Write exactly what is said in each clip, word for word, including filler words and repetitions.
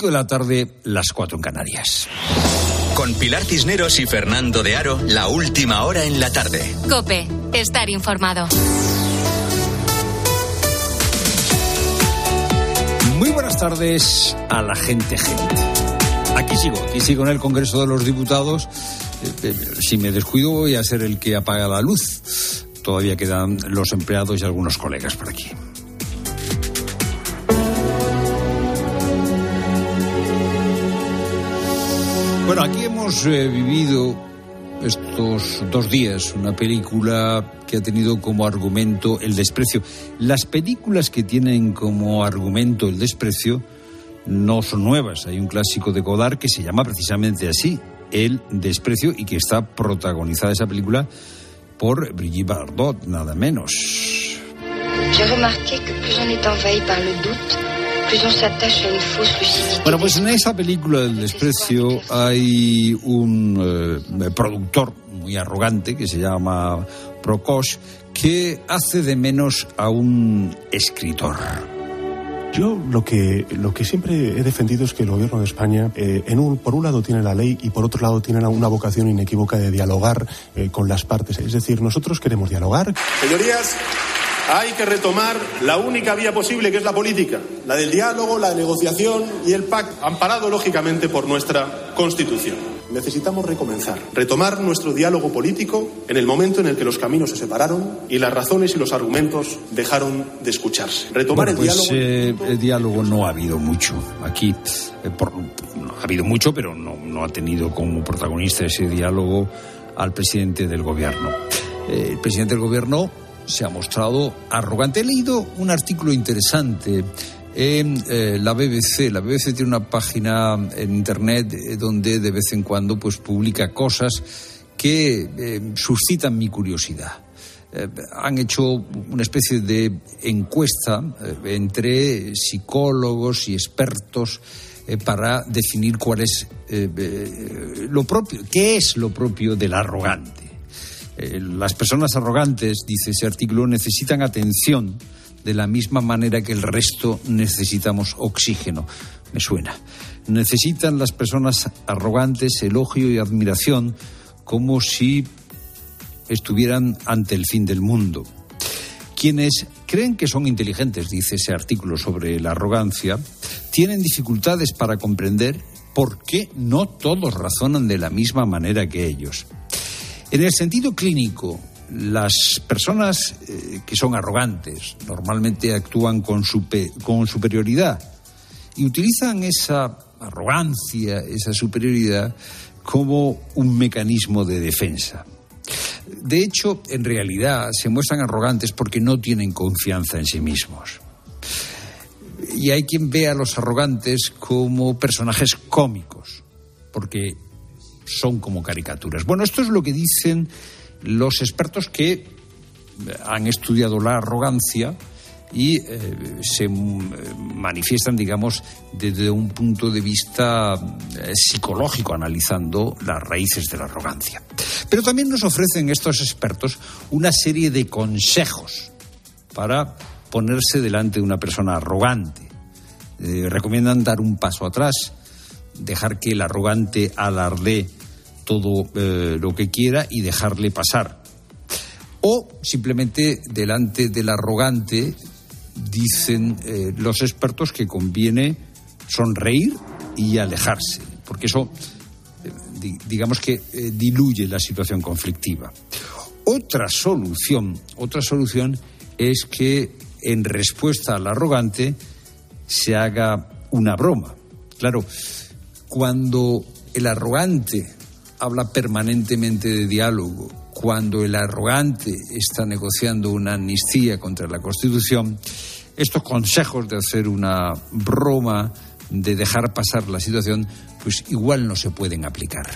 cinco de la tarde, las cuatro en Canarias. Con Pilar Cisneros y Fernando de Aro, la última hora en la tarde. COPE, estar informado. Muy buenas tardes a la gente gente. Aquí sigo, aquí sigo en el Congreso de los Diputados. Si me descuido voy a ser el que apaga la luz. Todavía quedan los empleados y algunos colegas por aquí. Bueno, aquí hemos eh, vivido estos dos días una película que ha tenido como argumento el desprecio. Las películas que tienen como argumento el desprecio no son nuevas. Hay un clásico de Godard que se llama precisamente así, El desprecio, y que está protagonizada esa película por Brigitte Bardot, nada menos. J'ai remarqué que plus on est envahi par le doute, plus on s'attache a une fausse lucidité. Bueno, pues en esa película del desprecio hay un eh, productor muy arrogante que se llama Prokosch, que hace de menos a un escritor. Yo lo que lo que siempre he defendido es que el gobierno de España, eh, en un por un lado tiene la ley y por otro lado tiene una vocación inequívoca de dialogar eh, con las partes. Es decir, nosotros queremos dialogar. Señorías, hay que retomar la única vía posible, que es la política, la del diálogo, la negociación y el pacto, amparado lógicamente por nuestra Constitución. Necesitamos recomenzar, retomar nuestro diálogo político en el momento en el que los caminos se separaron y las razones y los argumentos dejaron de escucharse. Retomar bueno, el pues, diálogo. Eh, el diálogo no ha habido mucho aquí. Eh, por, no, ha habido mucho, pero no, no ha tenido como protagonista ese diálogo al presidente del gobierno. Eh, el presidente del gobierno se ha mostrado arrogante. He leído un artículo interesante en eh, la B B C. La B B C tiene una página en internet eh, donde de vez en cuando pues publica cosas que eh, suscitan mi curiosidad. Eh, han hecho una especie de encuesta eh, entre psicólogos y expertos eh, para definir cuál es eh, eh, lo propio, qué es lo propio del arrogante. Eh, las personas arrogantes, dice ese artículo, necesitan atención de la misma manera que el resto necesitamos oxígeno. Me suena. Necesitan las personas arrogantes elogio y admiración como si estuvieran ante el fin del mundo. Quienes creen que son inteligentes, dice ese artículo sobre la arrogancia, tienen dificultades para comprender por qué no todos razonan de la misma manera que ellos. En el sentido clínico, las personas eh, que son arrogantes normalmente actúan con, super, con superioridad y utilizan esa arrogancia, esa superioridad como un mecanismo de defensa. De hecho, en realidad se muestran arrogantes porque no tienen confianza en sí mismos. Y hay quien ve a los arrogantes como personajes cómicos, porque son como caricaturas. Bueno, esto es lo que dicen los expertos que han estudiado la arrogancia y eh, se manifiestan, digamos, desde un punto de vista eh, psicológico, analizando las raíces de la arrogancia. Pero también nos ofrecen estos expertos una serie de consejos para ponerse delante de una persona arrogante. Eh, recomiendan dar un paso atrás, dejar que el arrogante alardee todo eh, lo que quiera y dejarle pasar. O simplemente delante del arrogante dicen eh, los expertos que conviene sonreír y alejarse, porque eso eh, di, digamos que eh, diluye la situación conflictiva. Otra solución, otra solución es que en respuesta al arrogante se haga una broma. Claro, cuando el arrogante habla permanentemente de diálogo, cuando el arrogante está negociando una amnistía contra la Constitución, estos consejos de hacer una broma, de dejar pasar la situación, pues igual no se pueden aplicar.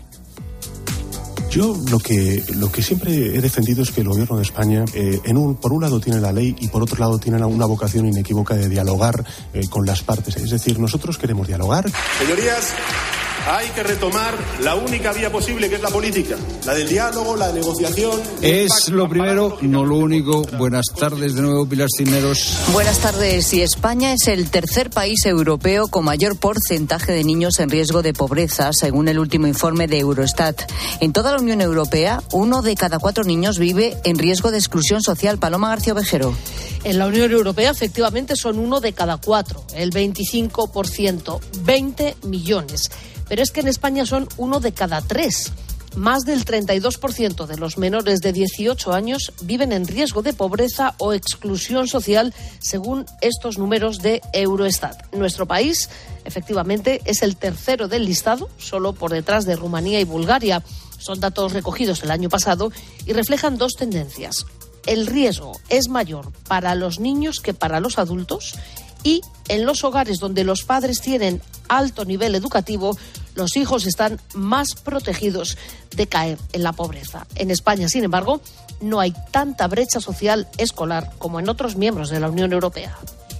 Yo lo que lo que siempre he defendido es que el gobierno de España, eh, en un por un lado tiene la ley y por otro lado tiene una vocación inequívoca de dialogar eh, con las partes. Es decir, nosotros queremos dialogar. Señorías, Hay que retomar la única vía posible, que es la política, la del diálogo, la negociación. Es lo primero, no lo único. Buenas tardes de nuevo, Pilar Cisneros. Buenas tardes. Y España es el tercer país europeo con mayor porcentaje de niños en riesgo de pobreza, según el último informe de Eurostat. En toda la Unión Europea, uno de cada cuatro niños vive en riesgo de exclusión social. Paloma García Ovejero. En la Unión Europea, efectivamente, son uno de cada cuatro, el veinticinco por ciento, veinte millones. Pero es que en España son uno de cada tres. Más del treinta y dos por ciento de los menores de dieciocho años viven en riesgo de pobreza o exclusión social, según estos números de Eurostat. Nuestro país, efectivamente, es el tercero del listado, solo por detrás de Rumanía y Bulgaria. Son datos recogidos el año pasado y reflejan dos tendencias. El riesgo es mayor para los niños que para los adultos, y en los hogares donde los padres tienen alto nivel educativo, los hijos están más protegidos de caer en la pobreza. En España, sin embargo, no hay tanta brecha social escolar como en otros miembros de la Unión Europea.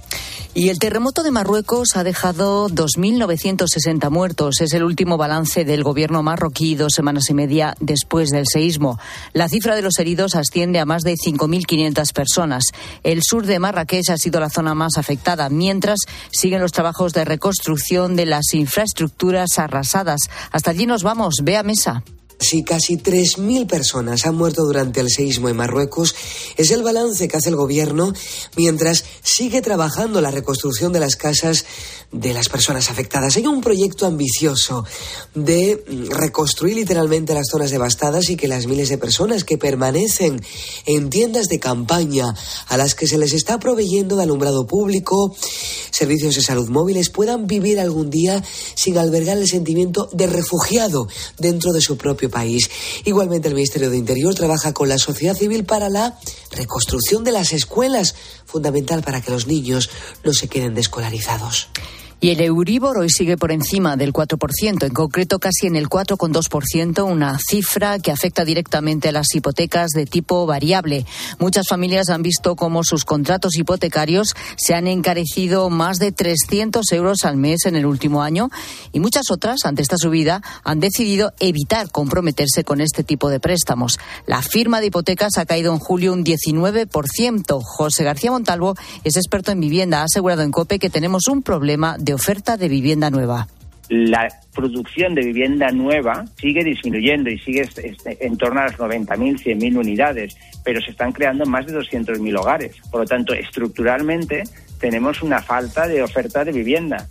Y el terremoto de Marruecos ha dejado dos mil novecientos sesenta muertos. Es el último balance del gobierno marroquí dos semanas y media después del seísmo. La cifra de los heridos asciende a más de cinco mil quinientas personas. El sur de Marrakech ha sido la zona más afectada, mientras siguen los trabajos de reconstrucción de las infraestructuras arrasadas. Hasta allí nos vamos. Bea Mesa. Sí, casi tres mil personas han muerto durante el seísmo en Marruecos. Es el balance que hace el gobierno mientras sigue trabajando la reconstrucción de las casas de las personas afectadas. Hay un proyecto ambicioso de reconstruir literalmente las zonas devastadas y que las miles de personas que permanecen en tiendas de campaña a las que se les está proveyendo de alumbrado público, servicios de salud móviles, puedan vivir algún día sin albergar el sentimiento de refugiado dentro de su propio país. Igualmente, el Ministerio de Interior trabaja con la sociedad civil para la reconstrucción de las escuelas, fundamental para que los niños no se queden desescolarizados. Y el Euribor hoy sigue por encima del cuatro por ciento, en concreto casi en el cuatro coma dos por ciento, una cifra que afecta directamente a las hipotecas de tipo variable. Muchas familias han visto cómo sus contratos hipotecarios se han encarecido más de trescientos euros al mes en el último año, y muchas otras, ante esta subida, han decidido evitar comprometerse con este tipo de préstamos. La firma de hipotecas ha caído en julio un diecinueve por ciento. José García Montalvo es experto en vivienda. Ha asegurado en COPE que tenemos un problema de oferta de vivienda nueva. La producción de vivienda nueva sigue disminuyendo y sigue en torno a las noventa mil, cien mil unidades, pero se están creando más de doscientos mil hogares. Por lo tanto, estructuralmente tenemos una falta de oferta de vivienda.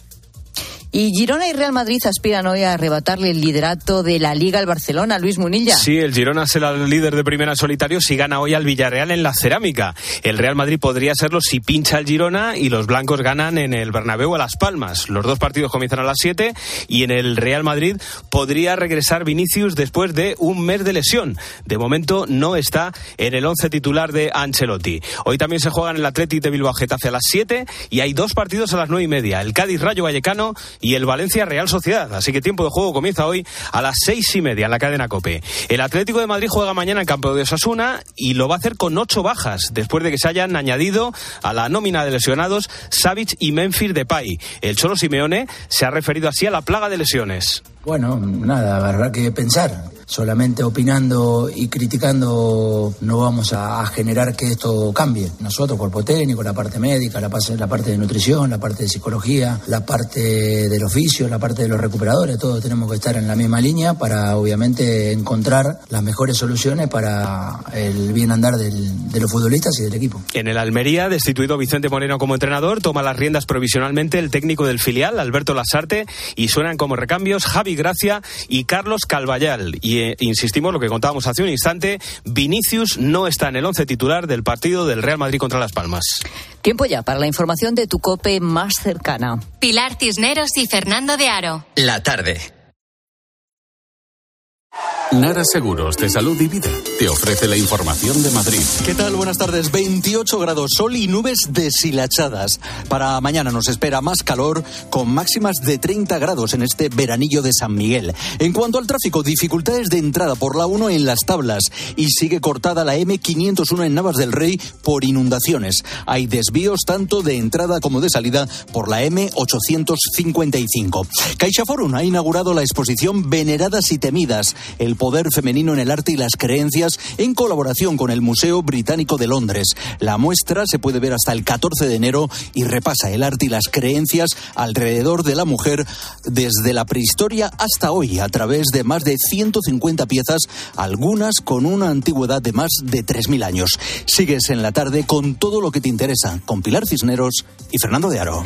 Y Girona y Real Madrid aspiran hoy a arrebatarle el liderato de la Liga al Barcelona. Luis Munilla. Sí, el Girona será el líder de primera en solitario si gana hoy al Villarreal en la Cerámica. El Real Madrid podría serlo si pincha el Girona y los blancos ganan en el Bernabéu a Las Palmas. Los dos partidos comienzan a las siete y en el Real Madrid podría regresar Vinicius después de un mes de lesión. De momento no está en el once titular de Ancelotti. Hoy también se juegan el Athletic de Bilbao Getafe a las siete y hay dos partidos a las nueve y media. El Cádiz Rayo Vallecano y el Valencia Real Sociedad. Así que tiempo de juego comienza hoy a las seis y media en la cadena COPE. El Atlético de Madrid juega mañana en campo de Osasuna y lo va a hacer con ocho bajas, después de que se hayan añadido a la nómina de lesionados Savic y Memphis Depay. El Cholo Simeone se ha referido así a la plaga de lesiones. Bueno, nada, habrá que pensar. Solamente opinando y criticando no vamos a, a generar que esto cambie. Nosotros, cuerpo técnico, la parte médica, la, la parte de nutrición, la parte de psicología, la parte del oficio, la parte de los recuperadores, todos tenemos que estar en la misma línea para, obviamente, encontrar las mejores soluciones para el bien andar del, de los futbolistas y del equipo. En el Almería, destituido Vicente Moreno como entrenador, toma las riendas provisionalmente el técnico del filial, Alberto Lasarte, y suenan como recambios Javi Gracia y Carlos Calvallal. Y eh, insistimos, lo que contábamos hace un instante, Vinicius no está en el once titular del partido del Real Madrid contra Las Palmas. Tiempo ya para la información de tu COPE más cercana. Pilar Cisneros y Fernando de Aro. La tarde. Nara Seguros de Salud y Vida te ofrece la información de Madrid. ¿Qué tal? Buenas tardes. veintiocho grados, sol y nubes deshilachadas. Para mañana nos espera más calor, con máximas de treinta grados en este veranillo de San Miguel. En cuanto al tráfico, dificultades de entrada por la uno en Las Tablas y sigue cortada la eme quinientos uno en Navas del Rey por inundaciones. Hay desvíos tanto de entrada como de salida por la eme ochocientos cincuenta y cinco. CaixaForum ha inaugurado la exposición Veneradas y Temidas, el poder femenino en el arte y las creencias, en colaboración con el Museo Británico de Londres. La muestra se puede ver hasta el catorce de enero y repasa el arte y las creencias alrededor de la mujer desde la prehistoria hasta hoy, a través de más de ciento cincuenta piezas, algunas con una antigüedad de más de tres mil años. Sigues en la tarde con todo lo que te interesa, con Pilar Cisneros y Fernando de Aro.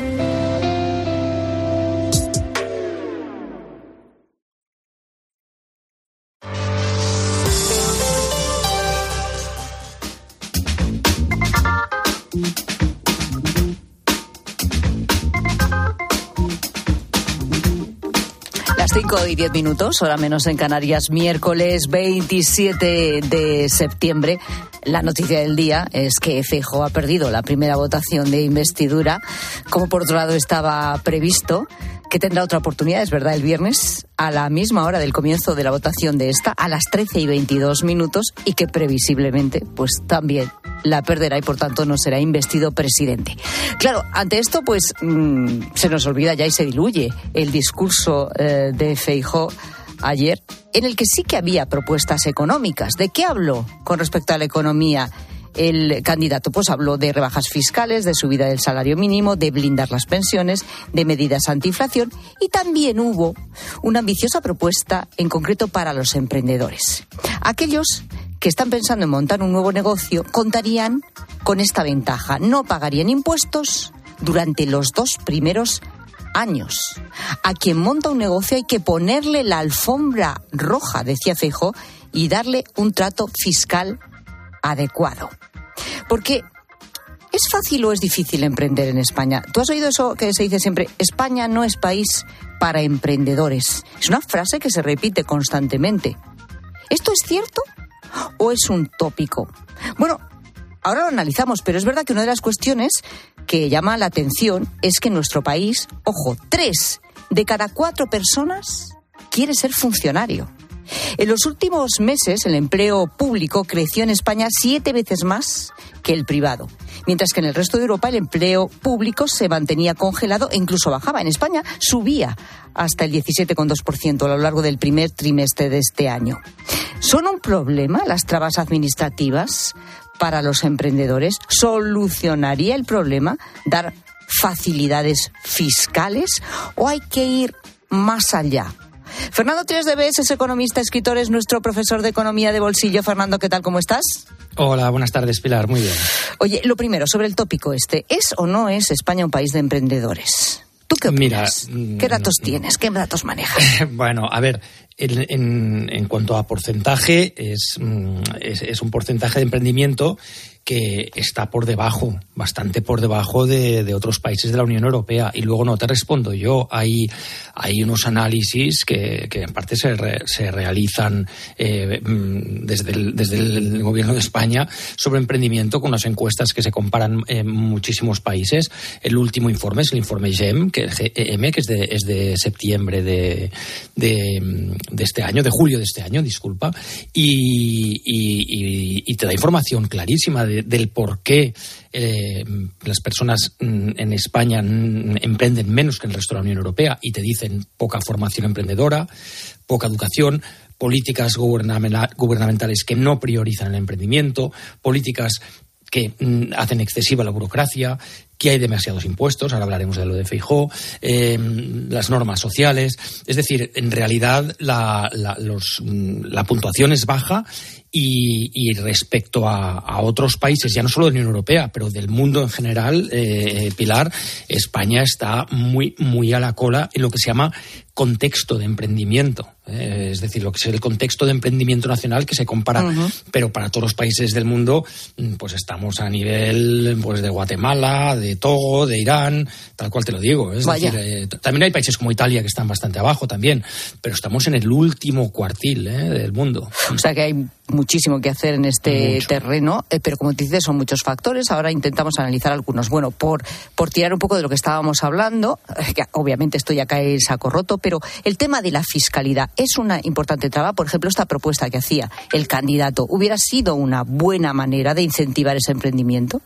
cinco y diez minutos, hora menos en Canarias, miércoles veintisiete de septiembre. La noticia del día es que Feijóo ha perdido la primera votación de investidura, como por otro lado estaba previsto, que tendrá otra oportunidad, es verdad, el viernes, a la misma hora del comienzo de la votación de esta, a las trece y veintidós minutos, y que previsiblemente, pues también la perderá y por tanto no será investido presidente. Claro, ante esto, pues mmm, se nos olvida ya y se diluye el discurso eh, de Feijóo ayer, en el que sí que había propuestas económicas. ¿De qué habló con respecto a la economía el candidato? Pues habló de rebajas fiscales, de subida del salario mínimo, de blindar las pensiones, de medidas antiinflación, y también hubo una ambiciosa propuesta en concreto para los emprendedores. Aquellos que están pensando en montar un nuevo negocio contarían con esta ventaja: no pagarían impuestos durante los dos primeros años. A quien monta un negocio hay que ponerle la alfombra roja, decía Feijóo, y darle un trato fiscal adecuado. Porque ¿es fácil o es difícil emprender en España? ¿Tú has oído eso que se dice siempre? España no es país para emprendedores. Es una frase que se repite constantemente. ¿Esto es cierto o es un tópico? Bueno, ahora lo analizamos, pero es verdad que una de las cuestiones que llama la atención es que en nuestro país, ojo, tres de cada cuatro personas quiere ser funcionario. En los últimos meses, el empleo público creció en España siete veces más que el privado, mientras que en el resto de Europa el empleo público se mantenía congelado e incluso bajaba. En España subía hasta el diecisiete coma dos por ciento a lo largo del primer trimestre de este año. ¿Son un problema las trabas administrativas para los emprendedores? ¿Solucionaría el problema dar facilidades fiscales o hay que ir más allá? Fernando Trias de Bes es economista, escritor, es nuestro profesor de economía de bolsillo. Fernando, ¿qué tal? ¿Cómo estás? Hola, buenas tardes, Pilar. Muy bien. Oye, lo primero, sobre el tópico este, ¿es o no es España un país de emprendedores? ¿Tú qué opinas? Mira, ¿qué datos mm, tienes? ¿Qué datos manejas? Bueno, a ver, en, en, en cuanto a porcentaje, es, es, es un porcentaje de emprendimiento que está por debajo, bastante por debajo de, de otros países de la Unión Europea. Y luego no te respondo yo, hay, hay unos análisis que, que en parte se, re, se realizan eh, desde, el, desde el Gobierno de España sobre emprendimiento, con unas encuestas que se comparan en muchísimos países. El último informe es el informe G E M, que, G E M, que es de, es de septiembre de, de, de este año, de julio de este año, disculpa, y, y, y, y te da información clarísima de del por qué eh, las personas en España emprenden menos que en el resto de la Unión Europea, y te dicen poca formación emprendedora, poca educación, políticas gubernamentales que no priorizan el emprendimiento, políticas que mm, hacen excesiva la burocracia, que hay demasiados impuestos, ahora hablaremos de lo de Feijóo, eh, las normas sociales. Es decir, en realidad la, la, los, la puntuación es baja. Y, y respecto a, a otros países, ya no solo de la Unión Europea, pero del mundo en general, eh, Pilar, España está muy, muy a la cola en lo que se llama contexto de emprendimiento. Eh, es decir, lo que es el contexto de emprendimiento nacional que se compara, uh-huh. pero para todos los países del mundo, pues estamos a nivel pues de Guatemala, de de Togo, de Irán, tal cual te lo digo. Es Vaya. decir, eh, también hay países como Italia que están bastante abajo también, pero estamos en el último cuartil eh, del mundo. O sea que hay muchísimo que hacer en este Mucho. terreno, eh, pero como te dices, son muchos factores. Ahora intentamos analizar algunos. Bueno, por, por tirar un poco de lo que estábamos hablando, eh, que obviamente esto ya cae en saco roto, pero el tema de la fiscalidad es una importante traba. Por ejemplo, esta propuesta que hacía el candidato, ¿hubiera sido una buena manera de incentivar ese emprendimiento?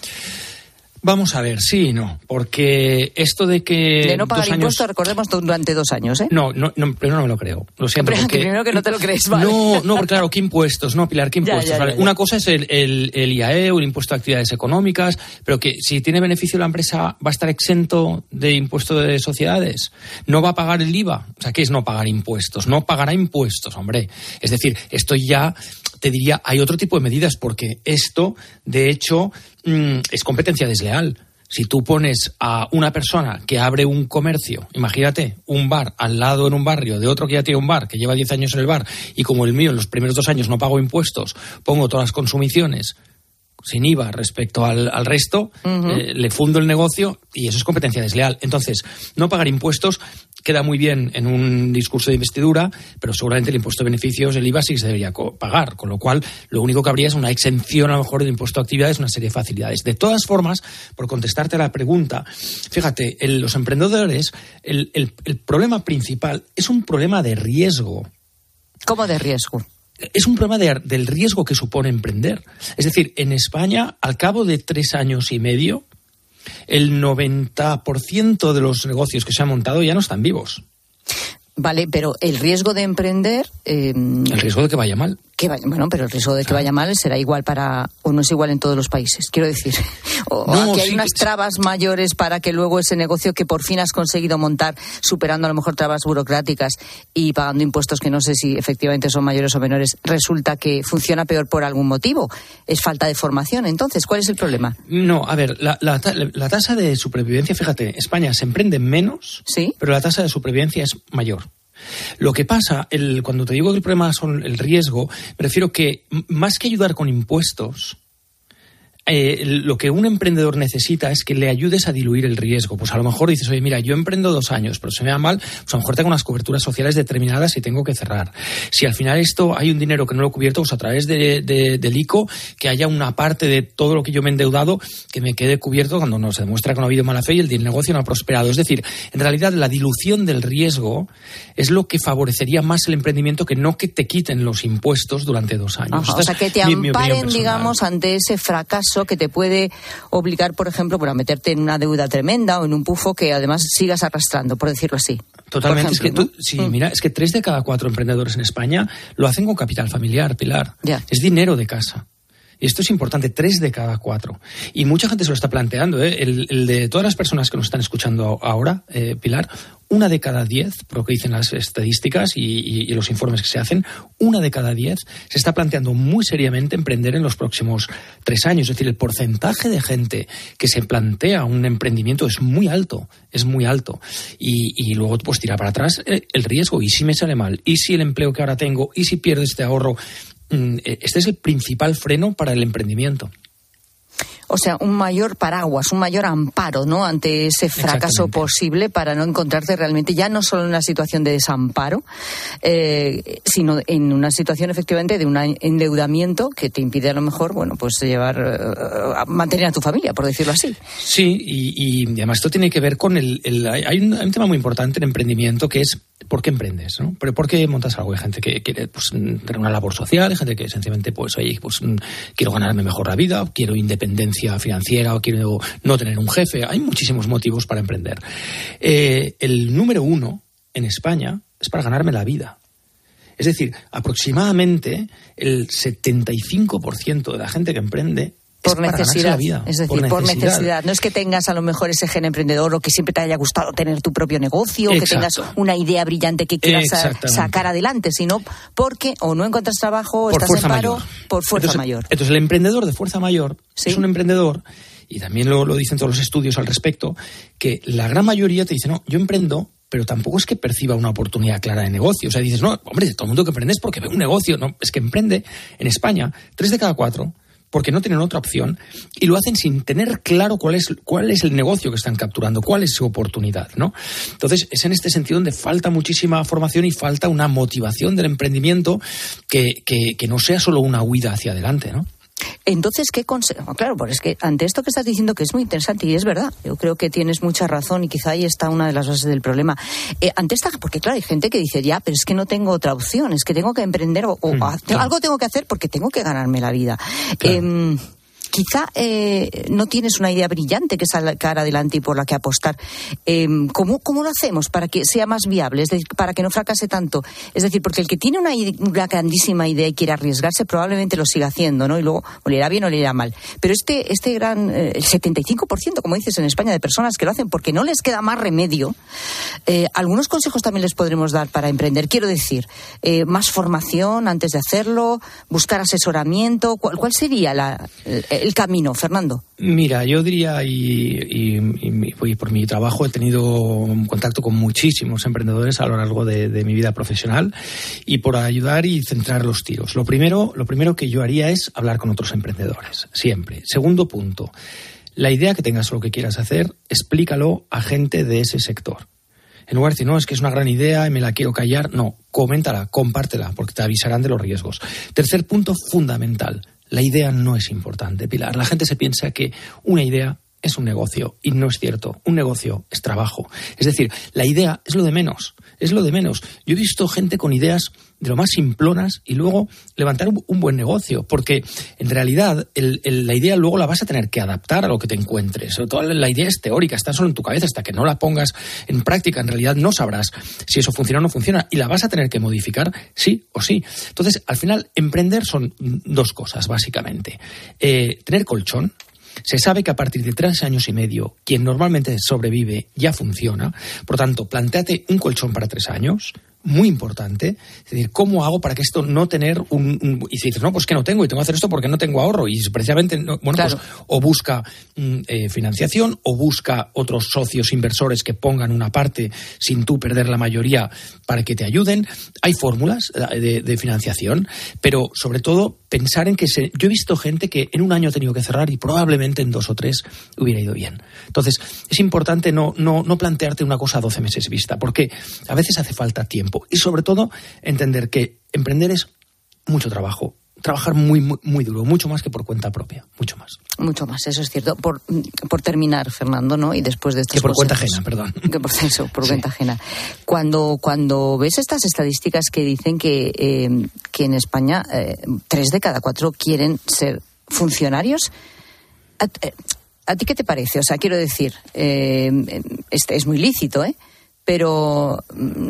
Vamos a ver, sí y no, porque esto de que... De no pagar dos años... impuestos, recordemos, durante dos años, ¿eh? No, no, no, primero no me lo creo. Lo siento. Hombre, Porque... primero que no te lo crees, vale. No, no, porque claro, ¿qué impuestos? No, Pilar, ¿qué Ya, impuestos? ya, Vale, ya, ya. una cosa es el, el, el I A E o el impuesto a actividades económicas, pero que si tiene beneficio la empresa va a estar exento de impuesto de sociedades. No va a pagar el I V A. O sea, ¿qué es no pagar impuestos? No pagará impuestos, hombre. Es decir, esto ya... Te diría, hay otro tipo de medidas, porque esto, de hecho, mmm, es competencia desleal. Si tú pones a una persona que abre un comercio, imagínate, un bar al lado en un barrio de otro que ya tiene un bar, que lleva diez años en el bar, y como el mío en los primeros dos años no pago impuestos, pongo todas las consumiciones sin I V A respecto al, al resto, uh-huh. eh, le fundo el negocio y eso es competencia desleal. Entonces, no pagar impuestos queda muy bien en un discurso de investidura, pero seguramente el impuesto de beneficios, el I V A, sí que se debería co- pagar, con lo cual lo único que habría es una exención a lo mejor del impuesto a actividades, una serie de facilidades. De todas formas, por contestarte a la pregunta, fíjate, el, los emprendedores, el, el, el problema principal es un problema de riesgo. ¿Cómo de riesgo? Es un problema de, del riesgo que supone emprender. Es decir, en España, al cabo de tres años y medio, el noventa por ciento de los negocios que se han montado ya no están vivos. Vale, pero el riesgo de emprender... Eh, el riesgo de que vaya mal. Que vaya, bueno, pero el riesgo de que vaya mal será igual para... o no es igual en todos los países, quiero decir. O no, aquí hay sí, unas trabas mayores para que luego ese negocio que por fin has conseguido montar, superando a lo mejor trabas burocráticas y pagando impuestos que no sé si efectivamente son mayores o menores, resulta que funciona peor por algún motivo. Es falta de formación. Entonces, ¿cuál es el problema? No, a ver, la, la, la tasa de supervivencia, fíjate, España se emprende menos, ¿sí? Pero la tasa de supervivencia es mayor. Lo que pasa, el, cuando te digo que el problema son el riesgo, me refiero que más que ayudar con impuestos, eh, lo que un emprendedor necesita es que le ayudes a diluir el riesgo. Pues a lo mejor dices, oye, mira, yo emprendo dos años, pero se me da mal, pues a lo mejor tengo unas coberturas sociales determinadas y tengo que cerrar. Si al final esto hay un dinero que no lo he cubierto, pues a través de, de, del I C O, que haya una parte de todo lo que yo me he endeudado que me quede cubierto cuando no se demuestra que no ha habido mala fe y el negocio no ha prosperado. Es decir, en realidad la dilución del riesgo es lo que favorecería más el emprendimiento que no que te quiten los impuestos durante dos años. Ajá, o sea, que te mi, amparen, mi digamos, ante ese fracaso que te puede obligar, por ejemplo, bueno, a meterte en una deuda tremenda o en un pufo que además sigas arrastrando, por decirlo así. Totalmente. Ejemplo, es que tú, ¿no? sí, mm. mira, es que tres de cada cuatro emprendedores en España lo hacen con capital familiar, Pilar. Ya. Es dinero de casa. Y esto es importante, tres de cada cuatro. Y mucha gente se lo está planteando, ¿eh? El, el de todas las personas que nos están escuchando ahora, eh, Pilar, una de cada diez, por lo que dicen las estadísticas y, y, y los informes que se hacen, una de cada diez se está planteando muy seriamente emprender en los próximos tres años. Es decir, el porcentaje de gente que se plantea un emprendimiento es muy alto, es muy alto. Y, y luego, pues, tira para atrás el, el riesgo. ¿Y si me sale mal? ¿Y si el empleo que ahora tengo? ¿Y si pierdo este ahorro? Este es el principal freno para el emprendimiento. O sea, un mayor paraguas, un mayor amparo, ¿no?, ante ese fracaso posible para no encontrarte realmente ya no solo en una situación de desamparo, eh, sino en una situación efectivamente de un endeudamiento que te impide a lo mejor, bueno, pues llevar, uh, mantener a tu familia, por decirlo así. Sí, y, y además esto tiene que ver con el... el hay, un, hay un tema muy importante en emprendimiento que es ¿por qué emprendes? ¿No? ¿Pero por qué montas algo? Hay gente que quiere, pues, tener una labor social, hay gente que sencillamente, pues, oye, pues, quiero ganarme mejor la vida, quiero independencia financiera o quiero no tener un jefe. Hay muchísimos motivos para emprender. Eh, el número uno en España es para ganarme la vida. Es decir, aproximadamente el setenta y cinco por ciento de la gente que emprende por es necesidad, vida, es decir, por necesidad. por necesidad. No es que tengas a lo mejor ese gen emprendedor o que siempre te haya gustado tener tu propio negocio, o que tengas una idea brillante que quieras sacar adelante, sino porque o no encuentras trabajo, o estás en paro, mayor. por fuerza entonces, mayor. Entonces el emprendedor de fuerza mayor ¿sí? es un emprendedor, y también lo, lo dicen todos los estudios al respecto, que la gran mayoría te dice, no, yo emprendo, pero tampoco es que perciba una oportunidad clara de negocio. O sea, dices, no, hombre, todo el mundo que emprende es porque ve un negocio. No, es que emprende en España, tres de cada cuatro porque no tienen otra opción, y lo hacen sin tener claro cuál es, cuál es el negocio que están capturando, cuál es su oportunidad, ¿no? Entonces, es en este sentido donde falta muchísima formación y falta una motivación del emprendimiento que, que, que no sea solo una huida hacia adelante, ¿no? Entonces, ¿qué consejo? Claro, pues es que ante esto que estás diciendo, que es muy interesante y es verdad, yo creo que tienes mucha razón y quizá ahí está una de las bases del problema. Eh, ante esta, porque claro, hay gente que dice, ya, pero es que no tengo otra opción, es que tengo que emprender o, o mm, claro. algo tengo que hacer porque tengo que ganarme la vida. Claro. Eh, Quizá eh, no tienes una idea brillante que sacar adelante y por la que apostar. Eh, ¿cómo, ¿Cómo lo hacemos para que sea más viable, es decir, para que no fracase tanto? Es decir, porque el que tiene una, una grandísima idea y quiere arriesgarse probablemente lo siga haciendo, ¿no? Y luego o le irá bien o le irá mal. Pero este, este gran, eh, el setenta y cinco por ciento, como dices en España, de personas que lo hacen porque no les queda más remedio, eh, algunos consejos también les podremos dar para emprender. Quiero decir, eh, más formación antes de hacerlo, buscar asesoramiento. ¿Cuál, cuál sería la... El, el camino, Fernando? Mira, yo diría, y, y, y, y por mi trabajo he tenido contacto con muchísimos emprendedores a lo largo de, de mi vida profesional, y por ayudar y centrar los tiros. Lo primero, lo primero que yo haría es hablar con otros emprendedores, siempre. Segundo punto, la idea que tengas o lo que quieras hacer, explícalo a gente de ese sector. En lugar de decir, no, es que es una gran idea y me la quiero callar, no, coméntala, compártela, porque te avisarán de los riesgos. Tercer punto fundamental, la idea no es importante, Pilar. La gente se piensa que una idea es un negocio, y no es cierto. Un negocio es trabajo. Es decir, la idea es lo de menos, es lo de menos. Yo he visto gente con ideas de lo más simplonas y luego levantar un, un buen negocio, porque en realidad el, el, la idea luego la vas a tener que adaptar a lo que te encuentres. Sobre todo la idea es teórica, está solo en tu cabeza, hasta que no la pongas en práctica en realidad no sabrás si eso funciona o no funciona, y la vas a tener que modificar sí o sí. Entonces, al final, emprender son dos cosas, básicamente. Eh, tener colchón. Se sabe que a partir de tres años y medio, quien normalmente sobrevive ya funciona. Por tanto, plantéate un colchón para tres años, muy importante. Es decir, ¿cómo hago para que esto no tener un... un y si dices, no, pues que no tengo, y tengo que hacer esto porque no tengo ahorro. Y precisamente, no, bueno, claro. pues o busca eh, financiación, o busca otros socios inversores que pongan una parte sin tú perder la mayoría para que te ayuden. Hay fórmulas de, de financiación, pero sobre todo pensar en que se, yo he visto gente que en un año ha tenido que cerrar y probablemente en dos o tres hubiera ido bien. Entonces, es importante no, no, no plantearte una cosa a doce meses vista, porque a veces hace falta tiempo. Y sobre todo, entender que emprender es mucho trabajo. Trabajar muy, muy, muy duro, mucho más que por cuenta propia, mucho más. Mucho más, eso es cierto. Por, por terminar, Fernando, ¿no? Y después de estos Que por consejos, cuenta ajena, perdón. Que por eso, por sí. cuenta ajena. Cuando, cuando ves estas estadísticas que dicen que, eh, que en España eh, tres de cada cuatro quieren ser funcionarios, ¿a, a ti qué te parece? O sea, quiero decir, eh, este es muy lícito, ¿eh? Pero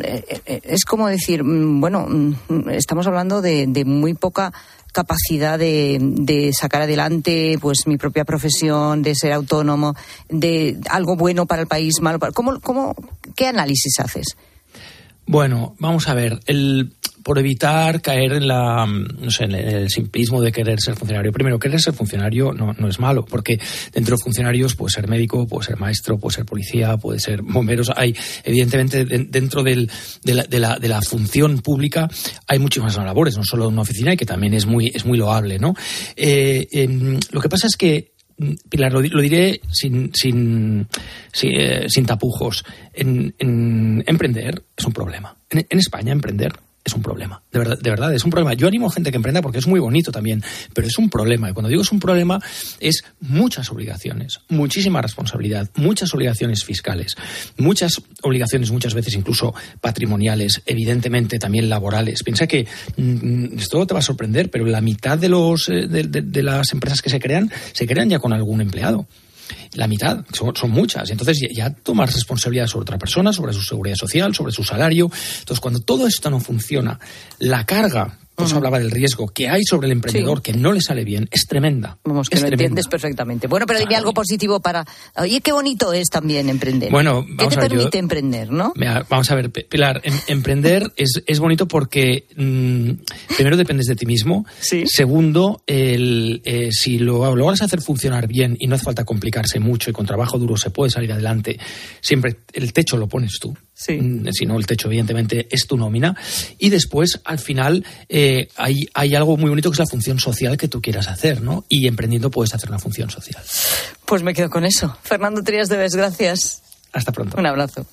es como decir, bueno, estamos hablando de, de muy poca capacidad de, de sacar adelante pues mi propia profesión, de ser autónomo, de algo bueno para el país, malo para... ¿Cómo, cómo, ¿Qué análisis haces? Bueno, vamos a ver, el... por evitar caer en la no sé en el simplismo de querer ser funcionario. Primero, querer ser funcionario no, no es malo, porque dentro de funcionarios puede ser médico, puede ser maestro, puede ser policía, puede ser bomberos. Hay, evidentemente, de, dentro del, de, la, de, la, de la función pública hay muchísimas labores, no solo una oficina, y que también es muy, es muy loable, ¿no? Eh, eh, lo que pasa es que, Pilar, lo, lo diré sin, sin, sin, eh, sin tapujos. En, en, emprender es un problema. En, en España, emprender es un problema, de verdad, de verdad, es un problema. Yo animo a gente que emprenda porque es muy bonito también, pero es un problema. Y cuando digo es un problema, es muchas obligaciones, muchísima responsabilidad, muchas obligaciones fiscales, muchas obligaciones, muchas veces incluso patrimoniales, evidentemente también laborales. Piensa que, mmm, esto te va a sorprender, pero la mitad de, los, de, de, de las empresas que se crean, se crean ya con algún empleado. La mitad, son, son muchas. Entonces ya, ya tomas responsabilidad sobre otra persona, sobre su seguridad social, sobre su salario. Entonces, cuando todo esto no funciona, la carga, por eso uh-huh. hablaba del riesgo que hay sobre el emprendedor, sí. que no le sale bien, es tremenda. Vamos, que es lo tremenda. Entiendes perfectamente. Bueno, pero dime algo positivo para... Oye, qué bonito es también emprender. Bueno, ¿Qué te a ver, permite yo, emprender, no? Mira, vamos a ver, Pilar, em, emprender es, es bonito porque mmm, primero dependes de ti mismo. ¿Sí? Segundo, el, eh, si lo logras hacer funcionar bien y no hace falta complicarse mucho y con trabajo duro se puede salir adelante, siempre el techo lo pones tú. Sí. Si no, el techo evidentemente es tu nómina. Y después, al final, eh, hay, hay algo muy bonito que es la función social que tú quieras hacer, ¿no? Y emprendiendo puedes hacer una función social. Pues me quedo con eso. Fernando Trías de Bes, gracias. Hasta pronto. Un abrazo.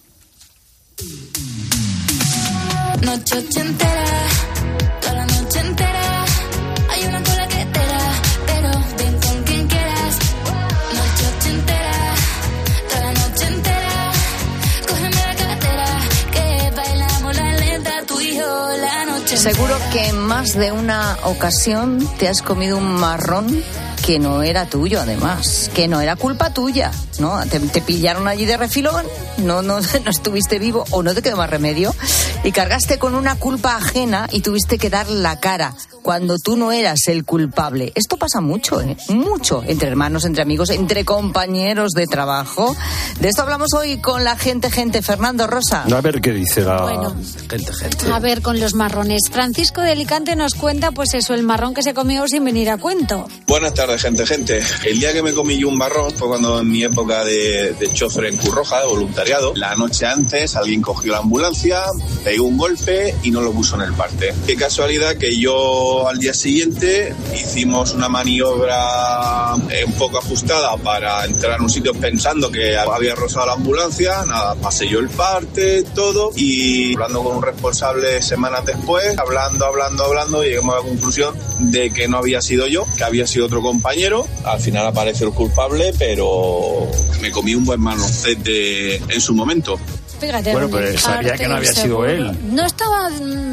Noche ochentera, toda la noche entera, hay una cola que te da, pero ven con quien quieras. Noche ochentera, toda la noche entera, cógeme la cartera, que bailamos la lenta, tú y yo la noche entera. Seguro que en más de una ocasión te has comido un marrón que no era tuyo, además, que no era culpa tuya, ¿no? Te, te pillaron allí de refilón, no, no, no estuviste vivo o no te quedó más remedio y cargaste con una culpa ajena y tuviste que dar la cara cuando tú no eras el culpable. Esto pasa mucho, ¿eh? Mucho, entre hermanos, entre amigos, entre compañeros de trabajo. De esto hablamos hoy con la gente, gente. Fernando, Rosa. A ver qué dice la Bueno. gente, gente. A ver, con los marrones. Francisco de Alicante nos cuenta, pues eso, el marrón que se comió sin venir a cuento. Buenas tardes, gente, gente. El día que me comí yo un marrón fue cuando en mi época de, de chofer en Cruz Roja, de voluntariado, la noche antes alguien cogió la ambulancia, pegó un golpe y no lo puso en el parte. Qué casualidad que yo al día siguiente hicimos una maniobra eh, un poco ajustada para entrar en un sitio pensando que había rozado la ambulancia. Nada, pasé yo el parte, todo, y hablando con un responsable semanas después, hablando, hablando, hablando, llegamos a la conclusión de que no había sido yo, que había sido otro compañero. Al final apareció el culpable, pero me comí un buen manoncete en su momento. Fíjate, Bueno, pero sabía que no había sido él. No estaba...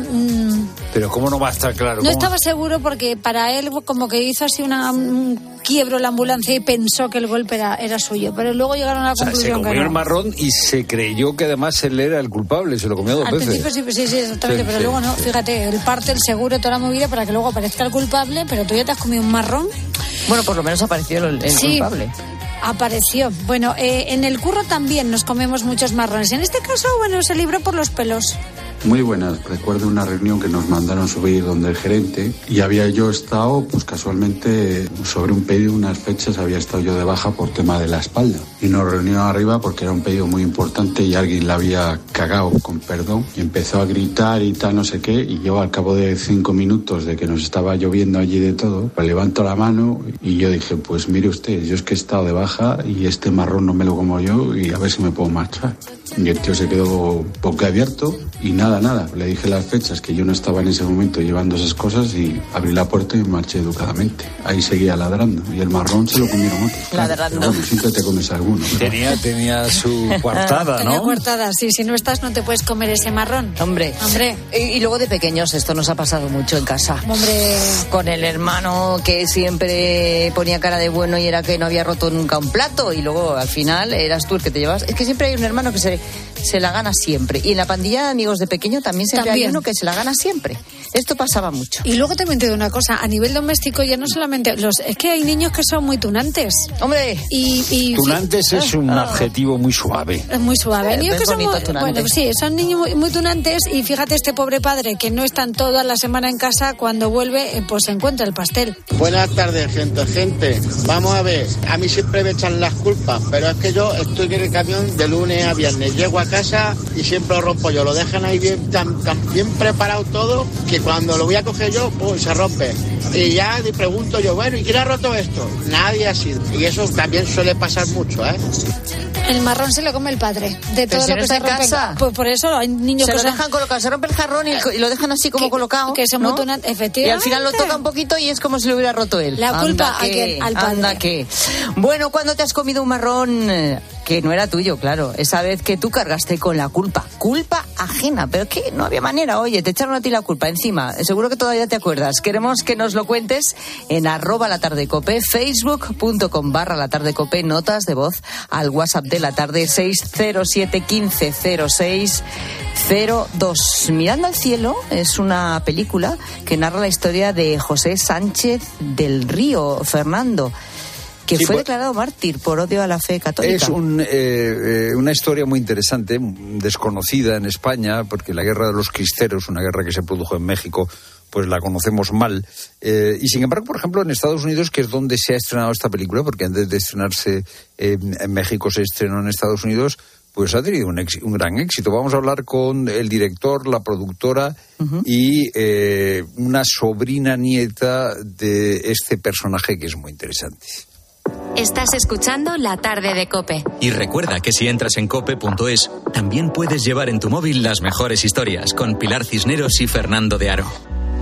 Mm, Pero ¿cómo no va a estar claro? no ¿Cómo? estaba seguro porque para él como que hizo así una, un quiebro en la ambulancia y pensó que el golpe era, era suyo. Pero luego llegaron a la O sea, se conclusión comió que no. el marrón y se creyó que además él era el culpable, se lo comió dos Al veces. principio sí, sí, sí, exactamente, Sí, pero sí. luego no. Fíjate, el parte, el seguro, toda la movida para que luego aparezca el culpable, pero tú ya te has comido un marrón. Bueno, por lo menos apareció el, el Sí. culpable. Apareció. Bueno, eh, en el curro también nos comemos muchos marrones. En este caso, bueno, se libró por los pelos. Muy buenas. Recuerdo una reunión que nos mandaron subir donde el gerente y había yo estado, pues casualmente, sobre un pedido, unas fechas, había estado yo de baja por tema de la espalda. Y nos reunieron arriba porque era un pedido muy importante y alguien la había cagado, con perdón. Y empezó a gritar y tal, no sé qué. Y yo, al cabo de cinco minutos de que nos estaba lloviendo allí de todo, pues levanto la mano y yo dije, pues mire usted, yo es que he estado de baja y este marrón no me lo como yo y a ver si me puedo marchar. Y el tío se quedó boquiabierto y nada, nada. Le dije las fechas, que yo no estaba en ese momento llevando esas cosas y abrí la puerta y me marché educadamente. Ahí seguía ladrando y el marrón se lo comieron otros. Claro. Ladrando. Pero bueno, siempre te comes alguno. ¿verdad? Tenía, tenía su coartada, Tenía ¿no? coartada, sí. Si no estás, no te puedes comer ese marrón. Hombre. Hombre. Y, y luego de pequeños, esto nos ha pasado mucho en casa. Hombre. Con el hermano que siempre ponía cara de bueno y era que no había roto nunca un plato y luego al final eras tú el que te llevas. Es que siempre hay un hermano que se, se la gana siempre. Y en la pandilla de amigos de pequeño también siempre También. hay uno que se la gana siempre. Esto pasaba mucho. Y luego también te digo una cosa, a nivel doméstico ya no solamente los, es que hay niños que son muy tunantes. Hombre, y, y Tunantes es un Ah. adjetivo muy suave. es muy suave. Hay Eh, niños es que son bonito, muy, tunante. bueno, sí, son niños muy, muy tunantes y fíjate este pobre padre que no están toda la semana en casa, cuando vuelve, eh, pues se encuentra el pastel. Buenas tardes, gente, gente. Vamos a ver, a mí siempre me echan las culpas, pero es que yo estoy en el camión de lunes a viernes. Llego a casa y siempre lo rompo yo. Lo dejan ahí bien, tan, tan bien preparado todo, que cuando lo voy a coger yo, pues se rompe. Y ya le pregunto yo, bueno, ¿y quién ha roto esto? Nadie ha sido. Y eso también suele pasar mucho, ¿eh? El marrón se lo come el padre, de Pero todo si lo no que está se en rompe. casa. Pues por eso hay niños se que lo son- dejan colocado, se rompe el jarrón y, el co- y lo dejan así como que- colocado. que son ¿no? muy tunantes, Y efectivamente. al final lo toca un poquito y es como si lo hubiera roto él. La culpa Anda a que, quién, al padre. anda que. Bueno, ¿cuándo te has comido un marrón eh, que no era tuyo, claro? Esa vez que tú cargaste con la culpa. Culpa ajena, pero que no había manera. Oye, te echaron a ti la culpa encima. Seguro que todavía te acuerdas. Queremos que nos lo cuentes en arroba la tarde cope, facebook.com barra la tarde cope, notas de voz al WhatsApp de la tarde seis cero siete uno cinco cero seis cero dos. Mirando al cielo es una película que narra la historia de José Sánchez del Río, Fernando, que Sí, fue pues- declarado mártir por odio a la fe católica. Es un, eh, eh, una historia muy interesante, desconocida en España, porque la guerra de los cristeros, una guerra que se produjo en México, pues la conocemos mal. Eh, y sin embargo, por ejemplo, en Estados Unidos, que es donde se ha estrenado esta película, porque antes de estrenarse eh, en México se estrenó en Estados Unidos, pues ha tenido un, éxito, un gran éxito. Vamos a hablar con el director, la productora uh-huh. y eh, una sobrina nieta de este personaje que es muy interesante. Estás escuchando La Tarde de COPE. Y recuerda que si entras en cope punto es, también puedes llevar en tu móvil las mejores historias con Pilar Cisneros y Fernando de Aro.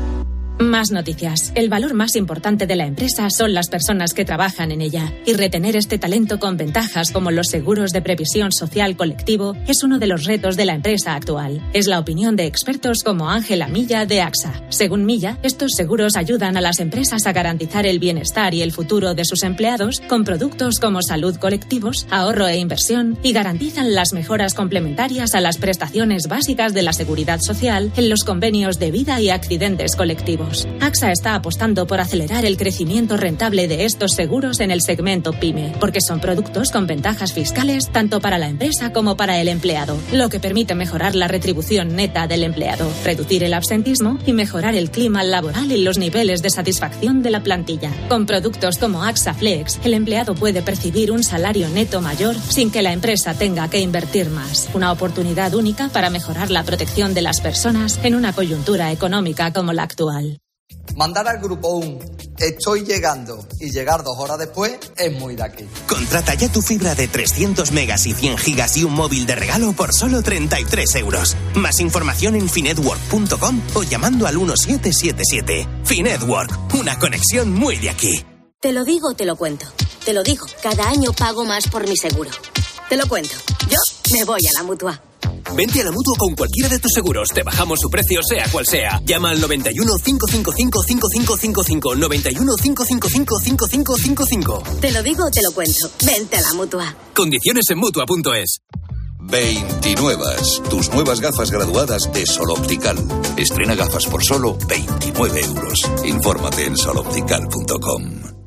Más noticias. El valor más importante de la empresa son las personas que trabajan en ella. Y retener este talento con ventajas como los seguros de previsión social colectivo es uno de los retos de la empresa actual. Es la opinión de expertos como Ángela Milla de AXA. Según Milla, estos seguros ayudan a las empresas a garantizar el bienestar y el futuro de sus empleados con productos como salud colectivos, ahorro e inversión y garantizan las mejoras complementarias a las prestaciones básicas de la seguridad social en los convenios de vida y accidentes colectivos. AXA está apostando por acelerar el crecimiento rentable de estos seguros en el segmento PYME, porque son productos con ventajas fiscales tanto para la empresa como para el empleado, lo que permite mejorar la retribución neta del empleado, reducir el absentismo y mejorar el clima laboral y los niveles de satisfacción de la plantilla. Con productos como AXA Flex, el empleado puede percibir un salario neto mayor sin que la empresa tenga que invertir más. Una oportunidad única para mejorar la protección de las personas en una coyuntura económica como la actual. Mandar al grupo un estoy llegando y llegar dos horas después es muy de aquí. Contrata ya tu fibra de trescientos megas y cien gigas y un móvil de regalo por solo treinta y tres euros. Más información en finetwork punto com o llamando al uno siete siete siete. Finetwork, una conexión muy de aquí. Te lo digo, te lo cuento. Te lo digo, cada año pago más por mi seguro. Te lo cuento. Yo me voy a la Mutua. Vente a la Mutua con cualquiera de tus seguros. Te bajamos su precio, sea cual sea. Llama al noventa y uno, cinco cinco cinco, cinco cinco cinco cinco. noventa y uno, cinco cinco cinco, cinco cinco cinco cinco. Te lo digo, te lo cuento. Vente a la Mutua. Condiciones en Mutua punto es. veintinuevas, tus nuevas gafas graduadas de Sol Optical. Estrena gafas por solo veintinueve euros. Infórmate en sol optical punto com.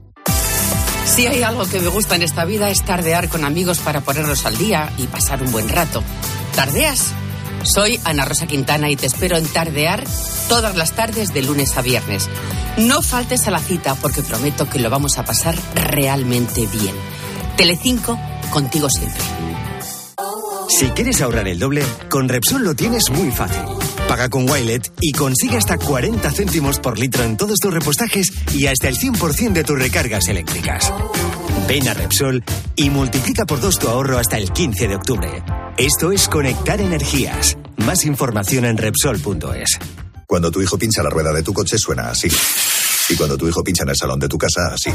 Si hay algo que me gusta en esta vida es tardear con amigos para ponernos al día y pasar un buen rato. ¿Tardeas? Soy Ana Rosa Quintana y te espero en Tardear todas las tardes de lunes a viernes. No faltes a la cita porque prometo que lo vamos a pasar realmente bien. Telecinco, contigo siempre. Si quieres ahorrar el doble, con Repsol lo tienes muy fácil. Paga con Wilet y consigue hasta cuarenta céntimos por litro en todos tus repostajes y hasta el cien por ciento de tus recargas eléctricas. Ven a Repsol y multiplica por dos tu ahorro hasta el quince de octubre. Esto es Conectar Energías. Más información en Repsol punto es. Cuando tu hijo pincha la rueda de tu coche suena así. Y cuando tu hijo pincha en el salón de tu casa, así.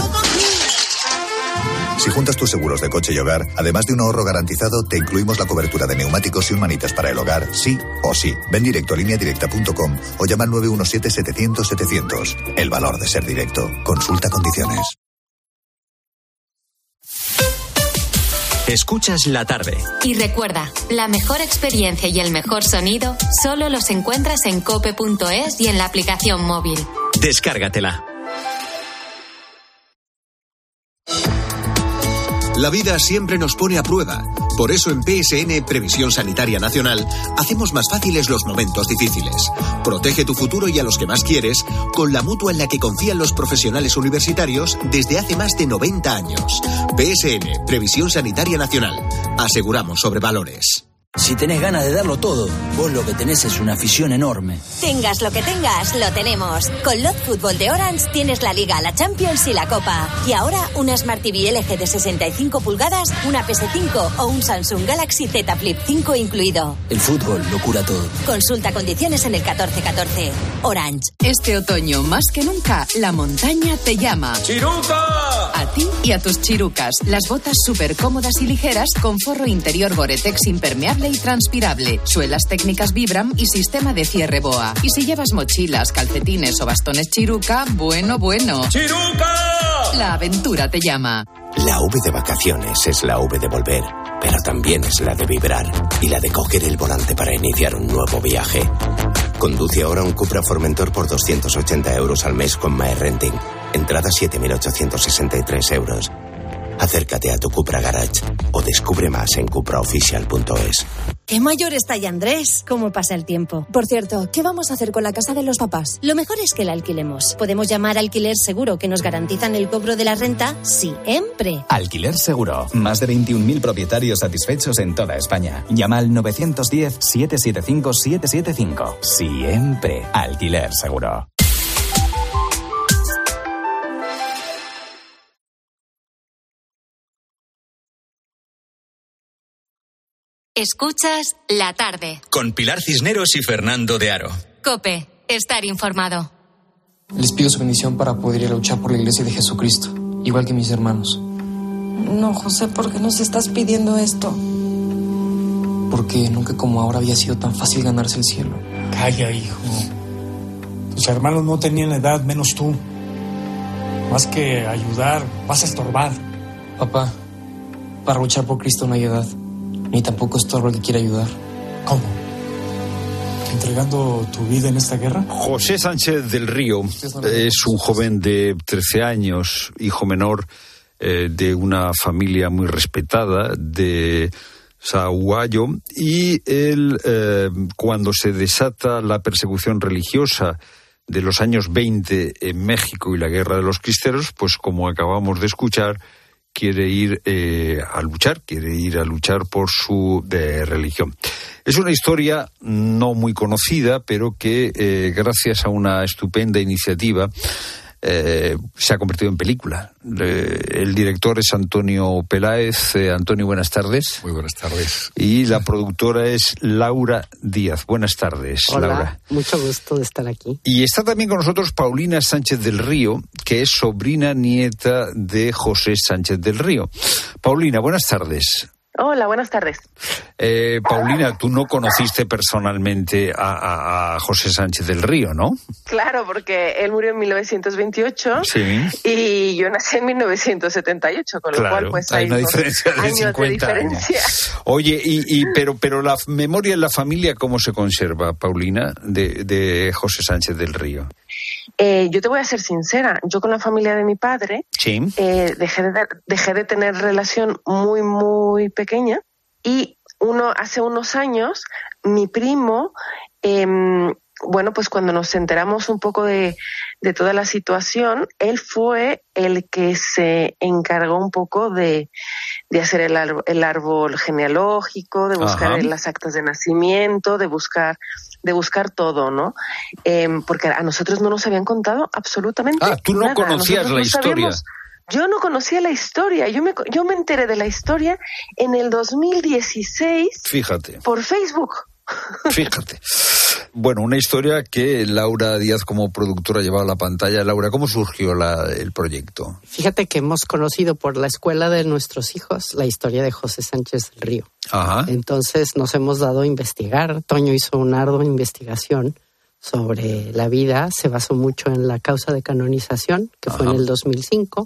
Si juntas tus seguros de coche y hogar, además de un ahorro garantizado, te incluimos la cobertura de neumáticos y un manitas para el hogar, sí o sí. Ven directo a línea directa punto com o llama al nueve uno siete, setecientos, setecientos. El valor de ser directo. Consulta condiciones. Escuchas La Tarde. Y recuerda, la mejor experiencia y el mejor sonido solo los encuentras en cope punto es y en la aplicación móvil. Descárgatela. La vida siempre nos pone a prueba. Por eso en P S N Previsión Sanitaria Nacional hacemos más fáciles los momentos difíciles. Protege tu futuro y a los que más quieres con la mutua en la que confían los profesionales universitarios desde hace más de noventa años. P S N Previsión Sanitaria Nacional. Aseguramos sobre valores. Si tenés ganas de darlo todo, vos lo que tenés es una afición enorme. Tengas lo que tengas, lo tenemos. Con Lot Fútbol de Orange tienes la Liga, la Champions y la Copa. Y ahora una Smart T V L G de sesenta y cinco pulgadas, una P S cinco o un Samsung Galaxy Z Flip cinco incluido. El fútbol lo cura todo. Consulta condiciones en el catorce catorce. Orange. Este otoño, más que nunca, la montaña te llama. ¡Chiruca! A ti y a tus chirucas. Las botas súper cómodas y ligeras con forro interior Gore-Tex impermeable y transpirable, suelas técnicas Vibram y sistema de cierre BOA. Y si llevas mochilas, calcetines o bastones Chiruca, bueno, bueno. ¡Chiruca! La aventura te llama. La V de vacaciones es la V de volver, pero también es la de vibrar y la de coger el volante para iniciar un nuevo viaje. Conduce ahora un Cupra Formentor por doscientos ochenta euros al mes con MyRenting. Entrada siete mil ochocientos sesenta y tres euros. Acércate a tu Cupra Garage o descubre más en cupra oficial punto es. ¡Qué mayor está ya Andrés! ¿Cómo pasa el tiempo? Por cierto, ¿qué vamos a hacer con la casa de los papás? Lo mejor es que la alquilemos. Podemos llamar Alquiler Seguro, que nos garantizan el cobro de la renta siempre. Alquiler Seguro. Más de veintiún mil propietarios satisfechos en toda España. Llama al nueve uno cero, siete siete cinco, siete siete cinco. Siempre. Alquiler Seguro. Escuchas La Tarde. Con Pilar Cisneros y Fernando de Aro. COPE. Estar informado. Les pido su bendición para poder ir a luchar por la Iglesia de Jesucristo, igual que mis hermanos. No, José, ¿por qué nos estás pidiendo esto? Porque nunca como ahora había sido tan fácil ganarse el cielo. Calla, hijo. Tus hermanos no tenían edad, menos tú. Más que ayudar, vas a estorbar. Papá, para luchar por Cristo no hay edad. Ni tampoco estorbo el que quiere ayudar. ¿Cómo? ¿Entregando tu vida en esta guerra? José Sánchez del Río es un joven de trece años, hijo menor eh, de una familia muy respetada de Sahuayo, y él, eh, cuando se desata la persecución religiosa de los años veinte en México y la guerra de los cristeros, pues como acabamos de escuchar, quiere ir eh, a luchar, quiere ir a luchar por su de religión. Es una historia no muy conocida, pero que eh, gracias a una estupenda iniciativa eh, se ha convertido en película. Eh, el director es Antonio Peláez. Eh, Antonio, buenas tardes. Muy buenas tardes. Y la productora es Laura Díaz. Buenas tardes, Hola, Laura. Mucho gusto de estar aquí. Y está también con nosotros Paulina Sánchez del Río, que es sobrina nieta de José Sánchez del Río. Paulina, buenas tardes. Hola, buenas tardes. Eh, Paulina, tú no conociste personalmente a, a, a José Sánchez del Río, ¿no? Claro, porque él murió en mil novecientos veintiocho sí. Y yo nací en mil novecientos setenta y ocho, con claro, lo cual pues hay, hay una diferencia de cincuenta de diferencia. Años. Oye, y, y pero pero la memoria en la familia, ¿cómo se conserva, Paulina, de, de José Sánchez del Río? Eh, yo te voy a ser sincera, yo con la familia de mi padre sí. eh, dejé, de, dejé de tener relación muy, muy pequeña, y uno hace unos años mi primo, eh, bueno, pues cuando nos enteramos un poco de, de toda la situación, él fue el que se encargó un poco de, de hacer el, árbol, el árbol genealógico, de buscar Ajá. las actas de nacimiento, de buscar de buscar todo, ¿no? Eh, porque a nosotros no nos habían contado absolutamente nada. Ah, tú no nada. conocías nosotros la no historia. Sabíamos, yo no conocía la historia. Yo me, yo me enteré de la historia en el dos mil dieciséis. Fíjate. Por Facebook. Fíjate. Bueno, una historia que Laura Díaz como productora llevaba a la pantalla. Laura, ¿cómo surgió la, el proyecto? Fíjate que hemos conocido por la escuela de nuestros hijos la historia de José Sánchez del Río. Ajá. Entonces nos hemos dado a investigar. Toño hizo una ardua investigación sobre la vida. Se basó mucho en la causa de canonización, que Ajá. fue en el dos mil cinco.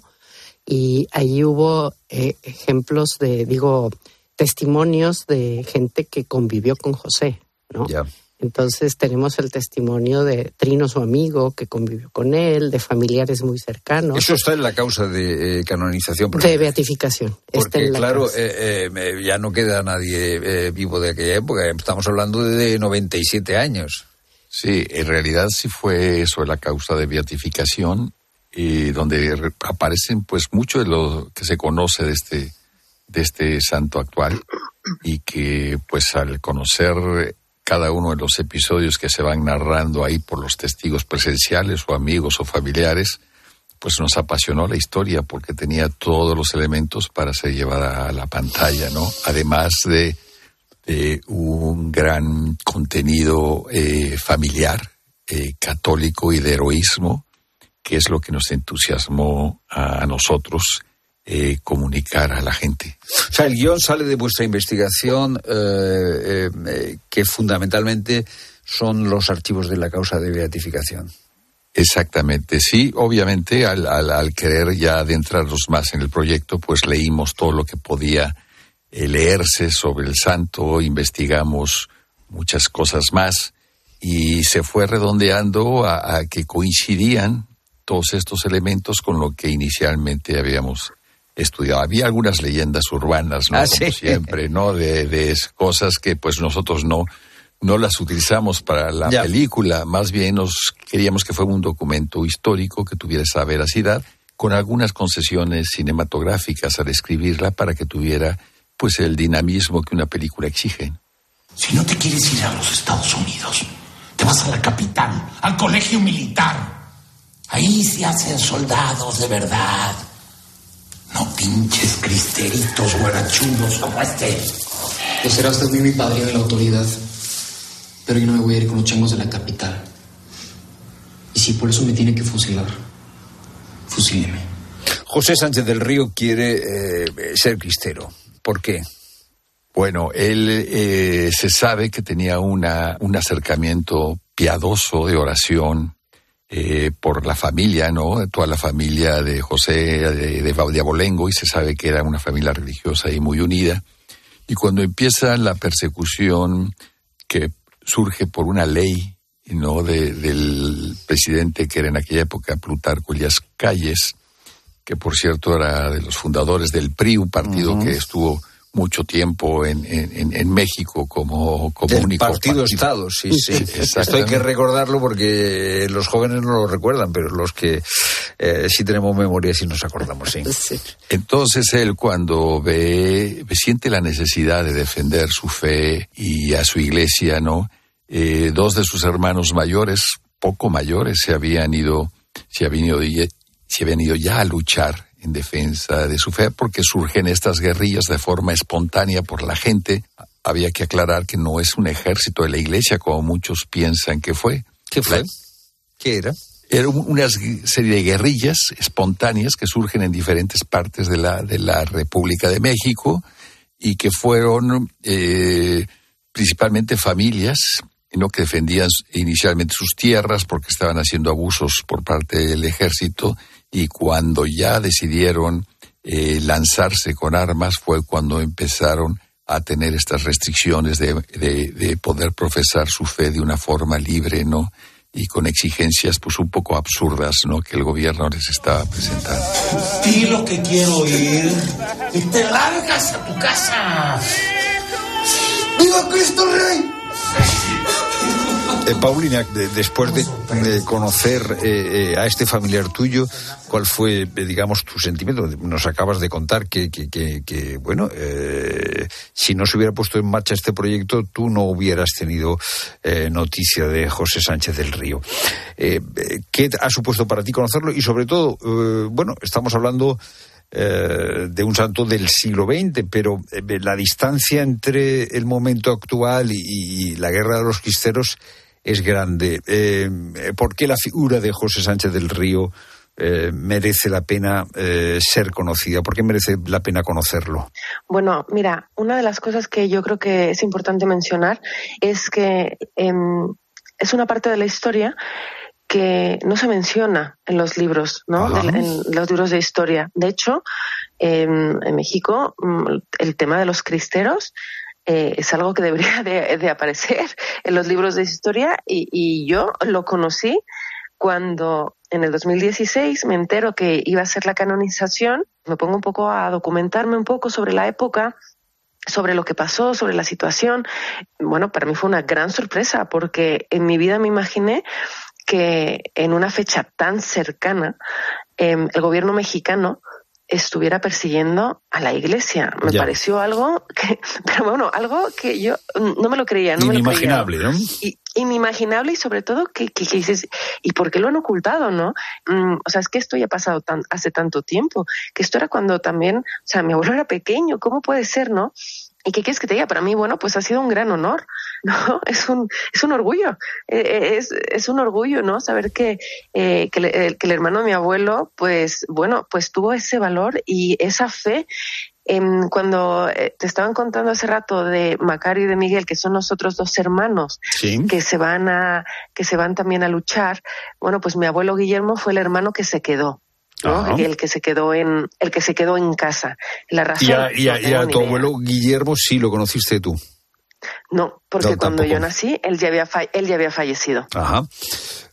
Y ahí hubo eh, ejemplos de, digo, testimonios de gente que convivió con José, ¿no? Ya. Entonces tenemos el testimonio de Trino, su amigo, que convivió con él, de familiares muy cercanos. Eso está en la causa de eh, canonización. De beatificación. Porque, está claro, eh, eh, ya no queda nadie eh, vivo de aquella época. Estamos hablando de noventa y siete años. Sí, en realidad sí fue eso la causa de beatificación, y donde aparecen pues mucho de lo que se conoce de este, de este santo actual, y que pues al conocer cada uno de los episodios que se van narrando ahí por los testigos presenciales o amigos o familiares, pues nos apasionó la historia porque tenía todos los elementos para ser llevada a la pantalla, ¿no? Además de, de un gran contenido eh, familiar, eh, católico y de heroísmo, que es lo que nos entusiasmó a, a nosotros eh, comunicar a la gente. O sea, el guión sale de vuestra investigación, eh, eh, que fundamentalmente son los archivos de la causa de beatificación. Exactamente, sí, obviamente al, al, al querer ya adentrarnos más en el proyecto, pues leímos todo lo que podía eh, leerse sobre el santo, investigamos muchas cosas más y se fue redondeando a, a que coincidían todos estos elementos con lo que inicialmente habíamos estudiado. Había algunas leyendas urbanas, ¿no? Ah, Como ¿sí? siempre, ¿no? De, de cosas que pues nosotros no, no las utilizamos para la ya. película. Más bien nos queríamos que fuera un documento histórico que tuviera esa veracidad, con algunas concesiones cinematográficas al escribirla para que tuviera pues el dinamismo que una película exige. Si no te quieres ir a los Estados Unidos, te vas a la capital, al colegio militar. Ahí se hacen soldados de verdad. No pinches cristeritos guarachudos como este. Pues será usted mi padrino de la autoridad. Pero yo no me voy a ir con los changos de la capital. Y si por eso me tiene que fusilar, fusíleme. José Sánchez del Río quiere eh, ser cristero. ¿Por qué? Bueno, él eh, se sabe que tenía una, un acercamiento piadoso de oración eh, por la familia, ¿no? Toda la familia de José de, de, de Abolengo, y se sabe que era una familia religiosa y muy unida. Y cuando empieza la persecución que surge por una ley, ¿no? De, del presidente que era en aquella época Plutarco Elías Calles, que por cierto era de los fundadores del P R I, un partido uh-huh. que estuvo mucho tiempo en, en, en México como, como del único partido, partido Estado, sí, sí. sí Esto hay que recordarlo porque los jóvenes no lo recuerdan, pero los que eh, sí tenemos memoria sí nos acordamos, sí. sí. Entonces él cuando ve, siente la necesidad de defender su fe y a su iglesia, ¿no? Eh, dos de sus hermanos mayores, poco mayores, se habían ido, se habían ido, se habían ido ya a luchar en defensa de su fe, porque surgen estas guerrillas de forma espontánea por la gente. Había que aclarar que no es un ejército de la iglesia, como muchos piensan que fue. ¿Qué fue? ¿Qué era? Era una serie de guerrillas espontáneas que surgen en diferentes partes de la, de la República de México y que fueron eh, principalmente familias, ¿no? Que defendían inicialmente sus tierras porque estaban haciendo abusos por parte del ejército. Y cuando ya decidieron eh, lanzarse con armas fue cuando empezaron a tener estas restricciones de, de, de poder profesar su fe de una forma libre, ¿no? Y con exigencias pues un poco absurdas, ¿no? Que el gobierno les estaba presentando. Di lo que quiero oír y te largas a tu casa. ¡Viva Cristo Rey! Eh, Paulina, de, después de, de conocer eh, eh, a este familiar tuyo, ¿cuál fue, eh, digamos, tu sentimiento? Nos acabas de contar que, que, que, que bueno, eh, si no se hubiera puesto en marcha este proyecto, tú no hubieras tenido eh, noticia de José Sánchez del Río. Eh, ¿Qué ha supuesto para ti conocerlo? Y sobre todo, eh, bueno, estamos hablando Eh, de un santo del siglo veinte, pero eh, la distancia entre el momento actual y, y la guerra de los cristeros es grande. Eh, ¿Por qué la figura de José Sánchez del Río eh, merece la pena eh, ser conocida? ¿Por qué merece la pena conocerlo? Bueno, mira, una de las cosas que yo creo que es importante mencionar es que eh, es una parte de la historia que no se menciona en los libros, ¿no? De, en los libros de historia. De hecho, eh, en México el tema de los cristeros eh, es algo que debería de, de aparecer en los libros de historia y, y yo lo conocí cuando en el dos mil dieciséis me entero que iba a ser la canonización. Me pongo un poco a documentarme un poco sobre la época, sobre lo que pasó, sobre la situación. Bueno, para mí fue una gran sorpresa porque en mi vida me imaginé que en una fecha tan cercana eh, el gobierno mexicano estuviera persiguiendo a la iglesia. Me ya. pareció algo que, pero bueno, algo que yo no me lo creía. No inimaginable, me lo creía. ¿No? Y, inimaginable y sobre todo que, que, que dices, ¿y por qué lo han ocultado, no? Mm, o sea, es que esto ya ha pasado tan, hace tanto tiempo, que esto era cuando también, o sea, mi abuelo era pequeño, ¿cómo puede ser, no? ¿Y qué quieres que te diga? Para mí, bueno, pues ha sido un gran honor, ¿no? Es un, es un orgullo, eh, es, es un orgullo, ¿no? Saber que, eh, que, le, que el hermano de mi abuelo, pues, bueno, pues tuvo ese valor y esa fe. Eh, cuando eh, te estaban contando hace rato de Macario y de Miguel, que son los otros dos hermanos, sí, que se van a, que se van también a luchar, bueno, pues mi abuelo Guillermo fue el hermano que se quedó, ¿no? Y el que se quedó en el que se quedó en casa. La razón, y a, y a, no y a tu idea. Abuelo Guillermo sí lo conociste tú. No, porque no, cuando tampoco. Yo nací él ya había fa- él ya había fallecido. Ajá.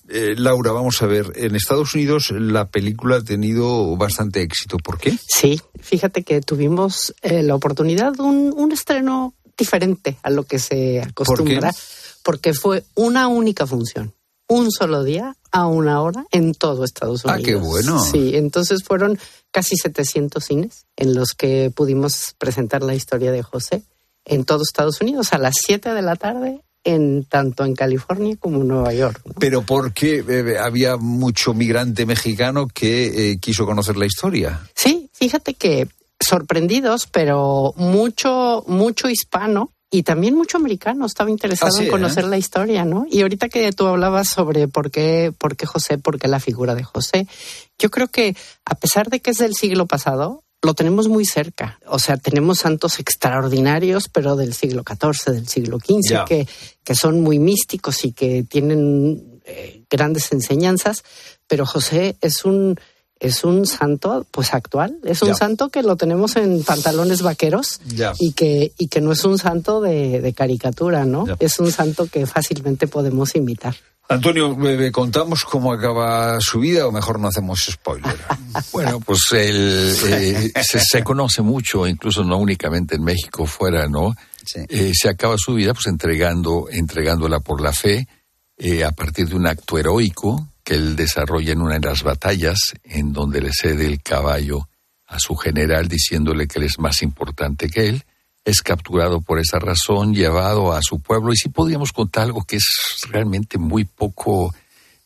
Eh, Laura, vamos a ver, en Estados Unidos la película ha tenido bastante éxito. ¿Por qué? Sí, fíjate que tuvimos eh, la oportunidad de un, un estreno diferente a lo que se acostumbra. ¿Por qué? Porque fue una única función, un solo día a una hora en todo Estados Unidos. Ah, qué bueno. Sí, entonces fueron casi setecientos cines en los que pudimos presentar la historia de José en todo Estados Unidos a las siete de la tarde, en tanto en California como en Nueva York, ¿no? Pero porque eh, había mucho migrante mexicano que eh, quiso conocer la historia. Sí, fíjate que sorprendidos, pero mucho, mucho hispano. Y también mucho americano estaba interesado ah, sí, en conocer ¿eh? la historia, ¿no? Y ahorita que tú hablabas sobre por qué, por qué José, por qué la figura de José, yo creo que a pesar de que es del siglo pasado, lo tenemos muy cerca. O sea, tenemos santos extraordinarios, pero del siglo catorce, del siglo quince, que, que son muy místicos y que tienen eh, grandes enseñanzas, pero José es un... Es un santo, pues, actual. Es un ya. santo que lo tenemos en pantalones vaqueros ya. y que y que no es un santo de, de caricatura, ¿no? Ya. Es un santo que fácilmente podemos imitar. Antonio, ¿contamos cómo acaba su vida o mejor no hacemos spoiler? Bueno, pues el, eh, se, se conoce mucho, incluso no únicamente en México, fuera, ¿no? Sí. Eh, se acaba su vida pues entregando, entregándola por la fe eh, a partir de un acto heroico que él desarrolla en una de las batallas, en donde le cede el caballo a su general diciéndole que él es más importante que él. Es capturado por esa razón, llevado a su pueblo, y sí podríamos contar algo que es realmente muy poco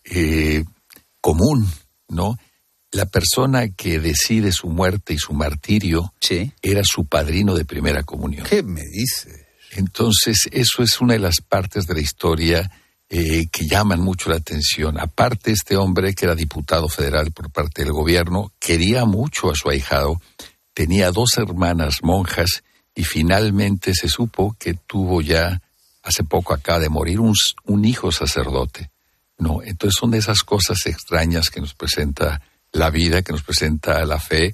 eh, común, ¿no? La persona que decide su muerte y su martirio sí. era su padrino de primera comunión. ¿Qué me dices? Entonces, eso es una de las partes de la historia Eh, que llaman mucho la atención. Aparte, este hombre, que era diputado federal por parte del gobierno, quería mucho a su ahijado, tenía dos hermanas monjas y finalmente se supo que tuvo ya, hace poco acaba de morir, un, un hijo sacerdote. No, entonces son de esas cosas extrañas que nos presenta la vida, que nos presenta la fe,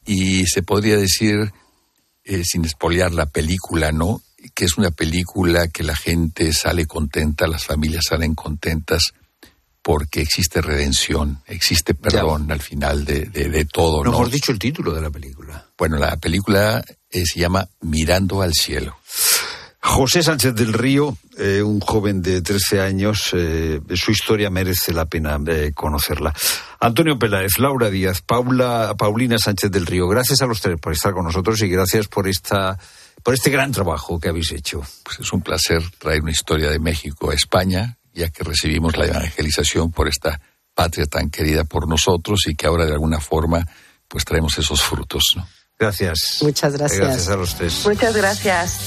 y se podría decir, eh, sin espolear la película, ¿no?, que es una película que la gente sale contenta, las familias salen contentas, porque existe redención, existe perdón ya. al final de, de, de todo. No, ¿no? hemos dicho el título de la película. Bueno, la película eh, se llama Mirando al cielo. José Sánchez del Río, eh, un joven de trece años, eh, su historia merece la pena eh, conocerla. Antonio Peláez, Laura Díaz, Paula, Paulina Sánchez del Río, gracias a los tres por estar con nosotros y gracias por esta... por este gran trabajo que habéis hecho. Pues es un placer traer una historia de México a España, ya que recibimos la evangelización por esta patria tan querida por nosotros y que ahora de alguna forma pues traemos esos frutos, ¿no? Gracias. Muchas gracias. Gracias a los tres. Muchas gracias.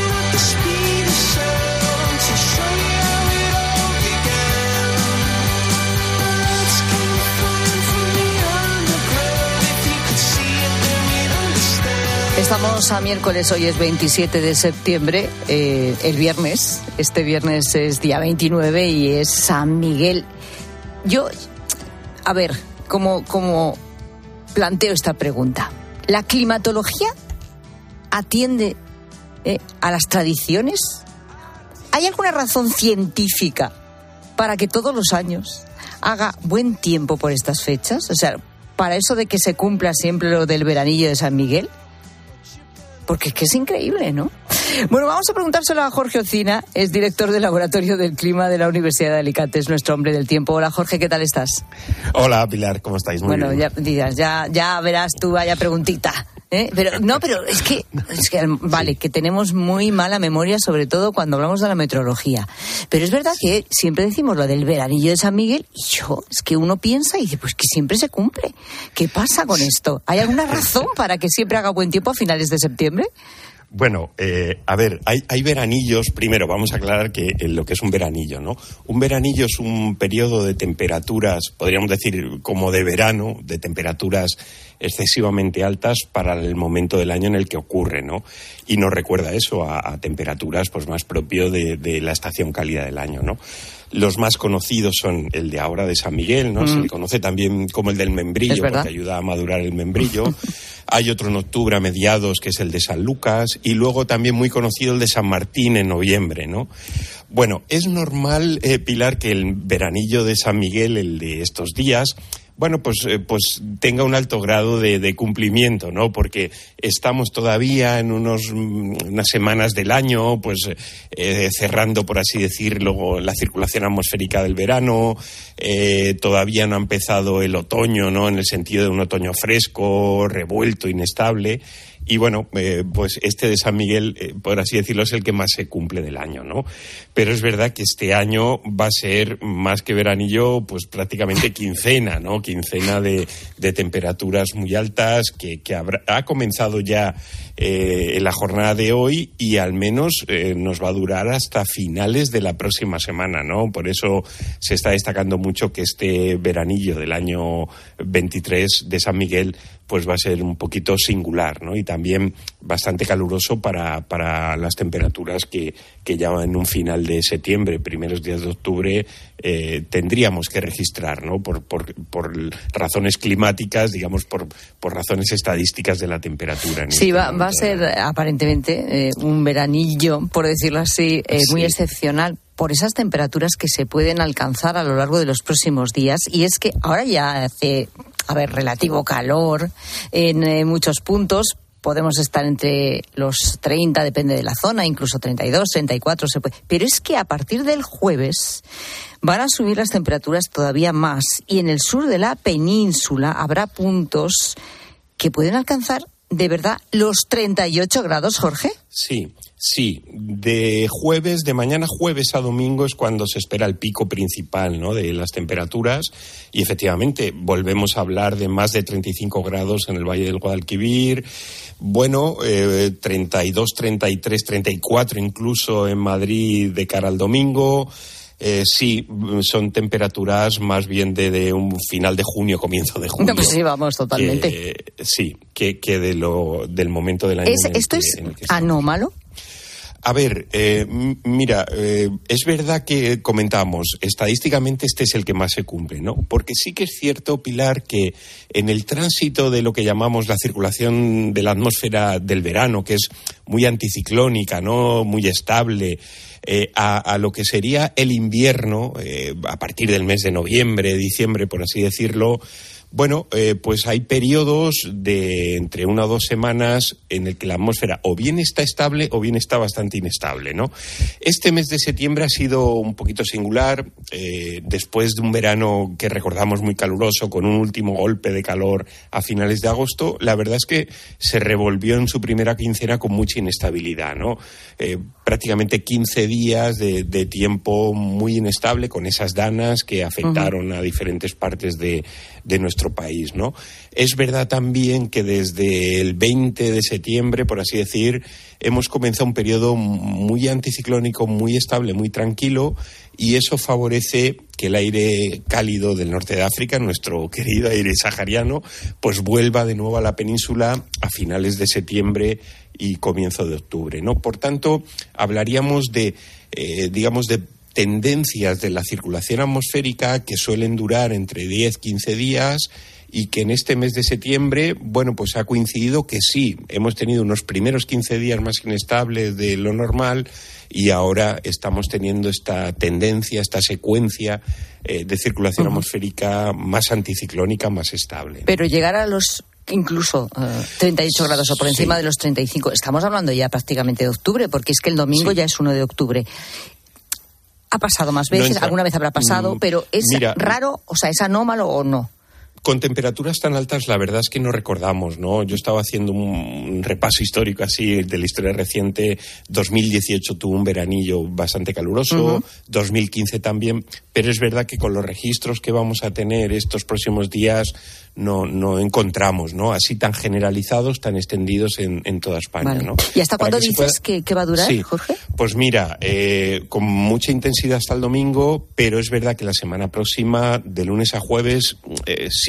Estamos a miércoles, hoy es veintisiete de septiembre, eh, el viernes, este viernes es día veintinueve y es San Miguel. Yo, a ver, ¿cómo, cómo planteo esta pregunta? ¿La climatología atiende eh, a las tradiciones? ¿Hay alguna razón científica para que todos los años haga buen tiempo por estas fechas? O sea, para eso de que se cumpla siempre lo del veranillo de San Miguel. Porque es que es increíble, ¿no? Bueno, vamos a preguntárselo a Jorge Ocina, es director del Laboratorio del Clima de la Universidad de Alicante, es nuestro hombre del tiempo. Hola, Jorge, ¿qué tal estás? Hola, Pilar, ¿cómo estáis? Muy bueno, bien. ya, ya, ya verás tú, vaya preguntita. ¿Eh? Pero no, pero es que, es que vale, que tenemos muy mala memoria, sobre todo cuando hablamos de la meteorología. Pero es verdad que siempre decimos lo del veranillo de San Miguel y yo, es que uno piensa y dice, pues que siempre se cumple. ¿Qué pasa con esto? ¿Hay alguna razón para que siempre haga buen tiempo a finales de septiembre? Bueno, eh, a ver, hay, hay veranillos. Primero, vamos a aclarar que eh, lo que es un veranillo, ¿no? Un veranillo es un periodo de temperaturas, podríamos decir como de verano, de temperaturas excesivamente altas para el momento del año en el que ocurre, ¿no? Y nos recuerda eso, a, a temperaturas pues más propio de, de la estación cálida del año, ¿no? Los más conocidos son el de ahora de San Miguel, ¿no? Mm. Se le conoce también como el del membrillo, porque ayuda a madurar el membrillo. Hay otro en octubre a mediados, que es el de San Lucas, y luego también muy conocido el de San Martín en noviembre, ¿no? Bueno, es normal, eh, Pilar, que el veranillo de San Miguel, el de estos días, bueno, pues, eh, pues tenga un alto grado de, de cumplimiento, ¿no? Porque estamos todavía en unos, unas semanas del año, pues eh, cerrando, por así decirlo, la circulación atmosférica del verano, eh, todavía no ha empezado el otoño, ¿no? En el sentido de un otoño fresco, revuelto, inestable. Y bueno, eh, pues este de San Miguel, eh, por así decirlo, es el que más se cumple del año, ¿no? Pero es verdad que este año va a ser más que veranillo, pues prácticamente quincena, ¿no? Quincena de, de temperaturas muy altas que, que habrá, ha comenzado ya eh, en la jornada de hoy y al menos eh, nos va a durar hasta finales de la próxima semana, ¿no? Por eso se está destacando mucho que este veranillo del año veintitrés de San Miguel pues va a ser un poquito singular, ¿no? Y también bastante caluroso para, para las temperaturas que, que ya en un final de septiembre, primeros días de octubre, eh, tendríamos que registrar, ¿no? Por, por, por razones climáticas, digamos, por, por razones estadísticas de la temperatura. En sí, este va, va a ser aparentemente eh, un veranillo, por decirlo así, eh, muy sí. excepcional, por esas temperaturas que se pueden alcanzar a lo largo de los próximos días. Y es que ahora ya hace, a ver, relativo calor en eh, muchos puntos. Podemos estar entre los treinta, depende de la zona, incluso treinta y dos, treinta y cuatro se puede. Pero es que a partir del jueves van a subir las temperaturas todavía más. Y en el sur de la península habrá puntos que pueden alcanzar, de verdad, los treinta y ocho grados, Jorge. Sí. Sí, de jueves, de mañana jueves a domingo es cuando se espera el pico principal, ¿no? De las temperaturas y efectivamente volvemos a hablar de más de treinta y cinco grados en el Valle del Guadalquivir, bueno, eh, treinta y dos, treinta y tres, treinta y cuatro incluso en Madrid de cara al domingo. Eh, sí, son temperaturas más bien de, de un final de junio, comienzo de junio. No, pues sí, vamos, totalmente. Que, sí, que, que de lo, del momento del año. ¿Es, en el ¿Esto que, es en el que anómalo? A ver, eh, mira, eh, es verdad que comentamos, estadísticamente este es el que más se cumple, ¿no? Porque sí que es cierto, Pilar, que en el tránsito de lo que llamamos la circulación de la atmósfera del verano, que es muy anticiclónica, ¿no? Muy estable, eh, a, a lo que sería el invierno, eh, a partir del mes de noviembre, diciembre, por así decirlo. Bueno, eh, pues hay periodos de entre una o dos semanas en el que la atmósfera o bien está estable o bien está bastante inestable, ¿no? Este mes de septiembre ha sido un poquito singular, eh, después de un verano que recordamos muy caluroso, con un último golpe de calor a finales de agosto, la verdad es que se revolvió en su primera quincena con mucha inestabilidad, ¿no? Eh, prácticamente quince días de, de tiempo muy inestable, con esas danas que afectaron uh-huh. a diferentes partes de, de nuestro país, ¿no? Es verdad también que desde el veinte de septiembre, por así decir, hemos comenzado un periodo muy anticiclónico, muy estable, muy tranquilo, y eso favorece que el aire cálido del norte de África, nuestro querido aire sahariano, pues vuelva de nuevo a la península a finales de septiembre y comienzo de octubre, ¿no? Por tanto, hablaríamos de, eh, digamos, de tendencias de la circulación atmosférica que suelen durar entre diez a quince días y que en este mes de septiembre, bueno, pues ha coincidido que sí, hemos tenido unos primeros quince días más inestables de lo normal y ahora estamos teniendo esta tendencia, esta secuencia eh, de circulación uh-huh. atmosférica más anticiclónica, más estable. Pero llegar a los incluso uh, treinta y ocho grados o por encima sí. de los treinta y cinco, estamos hablando ya prácticamente de octubre, porque es que el domingo sí. ya es uno de octubre. Ha pasado más veces, no alguna vez habrá pasado, mm, pero ¿es mira, raro, o sea, es anómalo o no? Con temperaturas tan altas, la verdad es que no recordamos, ¿no? Yo estaba haciendo un, un repaso histórico así de la historia reciente. dos mil dieciocho tuvo un veranillo bastante caluroso, uh-huh. dos mil quince también, pero es verdad que con los registros que vamos a tener estos próximos días no, no encontramos, ¿no? Así tan generalizados, tan extendidos en, en toda España, vale. ¿no? ¿Y hasta cuándo dices pueda... que, que va a durar, sí. Jorge? Pues mira, eh, con mucha intensidad hasta el domingo, pero es verdad que la semana próxima, de lunes a jueves, eh, sigue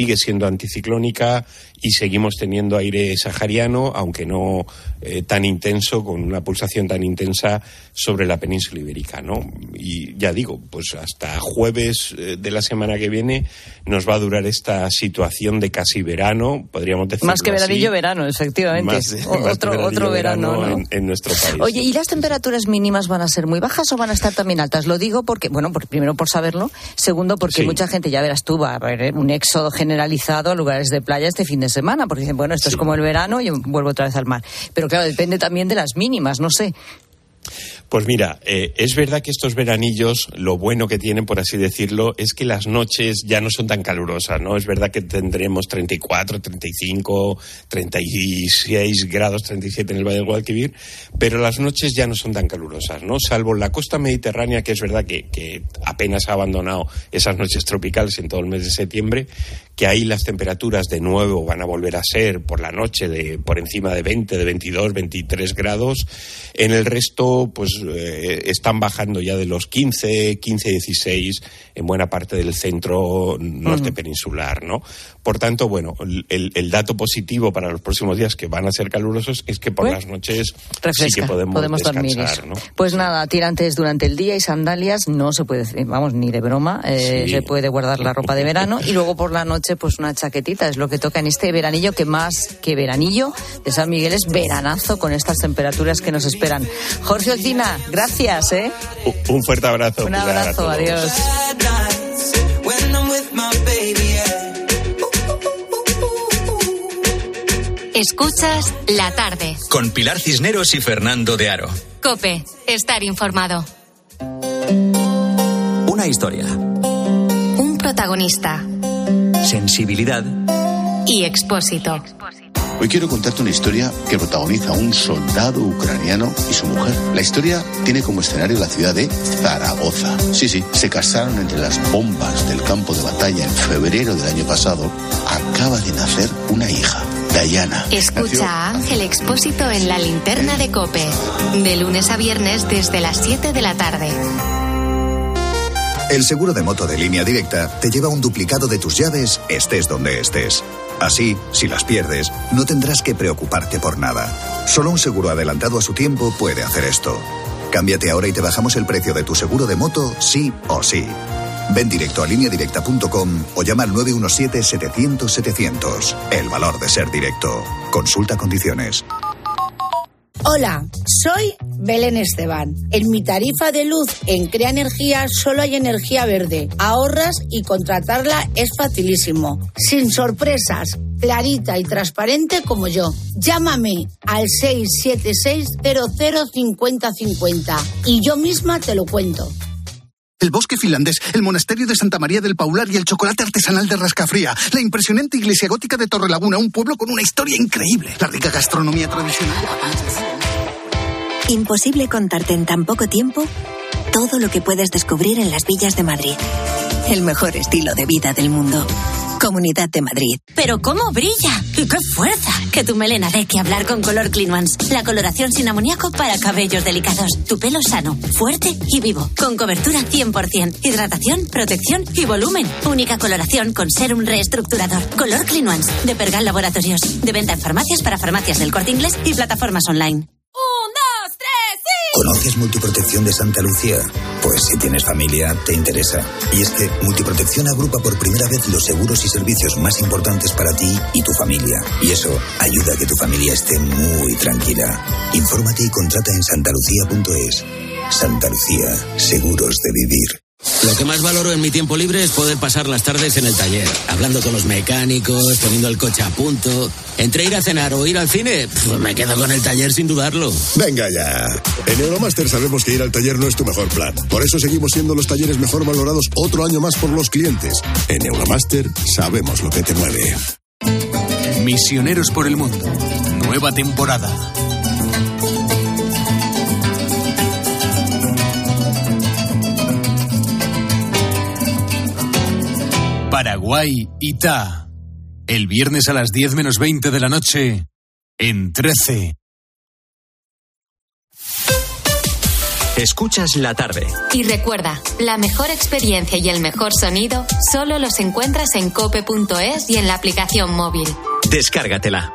sigue siendo anticiclónica y seguimos teniendo aire sahariano, aunque no eh, tan intenso, con una pulsación tan intensa sobre la península ibérica, ¿no? Y ya digo, pues hasta jueves eh, de la semana que viene nos va a durar esta situación de casi verano, podríamos decir. Más que veranillo, verano, efectivamente. Más de, o, más otro, veranillo, otro verano, verano ¿no? en, en nuestro país. Oye, ¿y las temperaturas mínimas van a ser muy bajas o van a estar también altas? Lo digo porque, bueno, por, primero por saberlo, segundo porque Sí. mucha gente, ya verás tú, va a haber un éxodo generalizado a lugares de playa este fin de semana, porque dicen, bueno, esto Sí. es como el verano y vuelvo otra vez al mar. Pero claro, depende también de las mínimas, no sé. Pues mira, eh, es verdad que estos veranillos, lo bueno que tienen, por así decirlo, es que las noches ya no son tan calurosas, ¿no? Es verdad que tendremos treinta y cuatro, treinta y cinco, treinta y seis grados, treinta y siete en el Valle del Guadalquivir, pero las noches ya no son tan calurosas, ¿no? Salvo la costa mediterránea, que es verdad que, que apenas ha abandonado esas noches tropicales en todo el mes de septiembre, que ahí las temperaturas de nuevo van a volver a ser por la noche de por encima de veinte, de veintidós, veintitrés grados. En el resto, pues eh, están bajando ya de los quince, quince, dieciséis en buena parte del centro norte uh-huh. peninsular, ¿no? Por tanto, bueno, el, el dato positivo para los próximos días, que van a ser calurosos, es que por bueno, las noches refresca, sí que podemos, podemos descansar, dormir. ¿no? Pues nada, tirantes durante el día y sandalias no se puede, vamos, ni de broma, eh, sí. se puede guardar la ropa de verano y luego por la noche pues una chaquetita, es lo que toca en este veranillo, que más que veranillo de San Miguel es veranazo con estas temperaturas que nos esperan. Jorge Olcina, gracias, ¿eh? Un fuerte abrazo. Un abrazo, adiós. Escuchas La Tarde. Con Pilar Cisneros y Fernando de Aro. COPE, estar informado. Una historia. Un protagonista. Sensibilidad. Y Expósito. Hoy quiero contarte una historia que protagoniza un soldado ucraniano y su mujer. La historia tiene como escenario la ciudad de Zaragoza. Sí, sí, se casaron entre las bombas del campo de batalla en febrero del año pasado. Acaba de nacer una hija, Dayana. Escucha Nació... a Ángel Expósito en la linterna de COPE. De lunes a viernes desde las siete de la tarde. El seguro de moto de Línea Directa te lleva un duplicado de tus llaves, estés donde estés. Así, si las pierdes, no tendrás que preocuparte por nada. Solo un seguro adelantado a su tiempo puede hacer esto. Cámbiate ahora y te bajamos el precio de tu seguro de moto, sí o sí. Ven directo a línea directa punto com o llama al nueve uno siete, setecientos, setecientos. El valor de ser directo. Consulta condiciones. Hola, soy Belén Esteban. En mi tarifa de luz en Crea Energía solo hay energía verde. Ahorras y contratarla es facilísimo. Sin sorpresas, clarita y transparente como yo. Llámame al seis siete seis, cero cero, cinco cero cinco cero y yo misma te lo cuento. El bosque finlandés, el monasterio de Santa María del Paular y el chocolate artesanal de Rascafría. La impresionante iglesia gótica de Torrelaguna, un pueblo con una historia increíble. La rica gastronomía tradicional. Imposible contarte en tan poco tiempo todo lo que puedes descubrir en las villas de Madrid. El mejor estilo de vida del mundo. Comunidad de Madrid. Pero ¿cómo brilla? ¡Y qué fuerza! Que tu melena dé que hablar con Color Clean Ones. La coloración sin amoníaco para cabellos delicados. Tu pelo sano, fuerte y vivo. Con cobertura cien por ciento. Hidratación, protección y volumen. Única coloración con serum reestructurador. Color Clean Ones. De Pergal Laboratorios. De venta en farmacias para farmacias del Corte Inglés y plataformas online. ¿Conoces Multiprotección de Santa Lucía? Pues si tienes familia, te interesa. Y es que Multiprotección agrupa por primera vez los seguros y servicios más importantes para ti y tu familia. Y eso ayuda a que tu familia esté muy tranquila. Infórmate y contrata en santalucía punto es. Santa Lucía, seguros de vivir. Lo que más valoro en mi tiempo libre es poder pasar las tardes en el taller, hablando con los mecánicos, poniendo el coche a punto. Entre ir a cenar o ir al cine, pues me quedo con el taller sin dudarlo. Venga ya. En Euromaster sabemos que ir al taller no es tu mejor plan. Por eso seguimos siendo los talleres mejor valorados otro año más por los clientes. En Euromaster sabemos lo que te mueve. Misioneros por el mundo. Nueva temporada. Paraguay, Itá. El viernes a las diez menos veinte de la noche, en trece. Escuchas la tarde. Y recuerda, la mejor experiencia y el mejor sonido solo los encuentras en cope punto es y en la aplicación móvil. Descárgatela.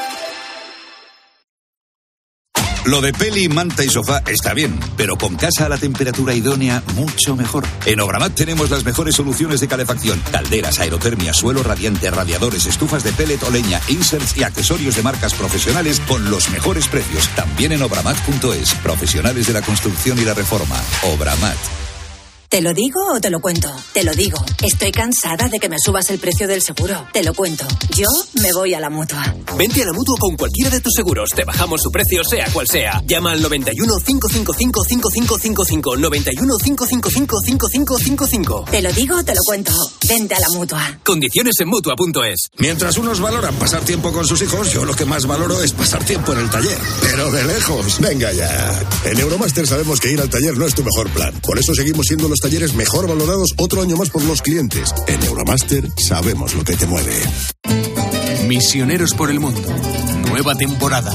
Lo de peli, manta y sofá está bien, pero con casa a la temperatura idónea, mucho mejor. En Obramat tenemos las mejores soluciones de calefacción: calderas, aerotermia, suelo radiante, radiadores, estufas de pellet o leña, inserts y accesorios de marcas profesionales con los mejores precios. También en obramat punto es. Profesionales de la construcción y la reforma. Obramat. ¿Te lo digo o te lo cuento? Te lo digo. Estoy cansada de que me subas el precio del seguro. Te lo cuento. Yo me voy a la Mutua. Vente a la Mutua con cualquiera de tus seguros. Te bajamos su precio, sea cual sea. Llama al noventa y uno, cinco cinco cinco, cinco cinco cinco cinco. noventa y uno, cinco cinco cinco, cinco cinco cinco cinco. Te lo digo o te lo cuento. Vente a la Mutua. Condiciones en Mutua punto es. Mientras unos valoran pasar tiempo con sus hijos, yo lo que más valoro es pasar tiempo en el taller. Pero de lejos. Venga ya. En Euromaster sabemos que ir al taller no es tu mejor plan. Por eso seguimos siendo los talleres mejor valorados otro año más por los clientes. En Euromaster sabemos lo que te mueve. Misioneros por el mundo. Nueva temporada.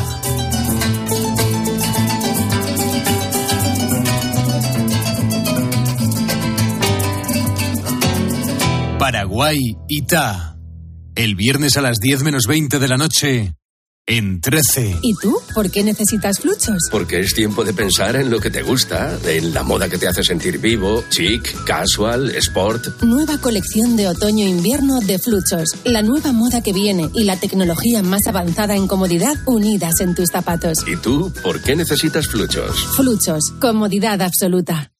Paraguay, Itá. El viernes a las diez menos veinte de la noche. En trece. ¿Y tú? ¿Por qué necesitas Fluchos? Porque es tiempo de pensar en lo que te gusta, en la moda que te hace sentir vivo, chic, casual, sport. Nueva colección de otoño-invierno de Fluchos. La nueva moda que viene y la tecnología más avanzada en comodidad unidas en tus zapatos. ¿Y tú? ¿Por qué necesitas Fluchos? Fluchos. Comodidad absoluta.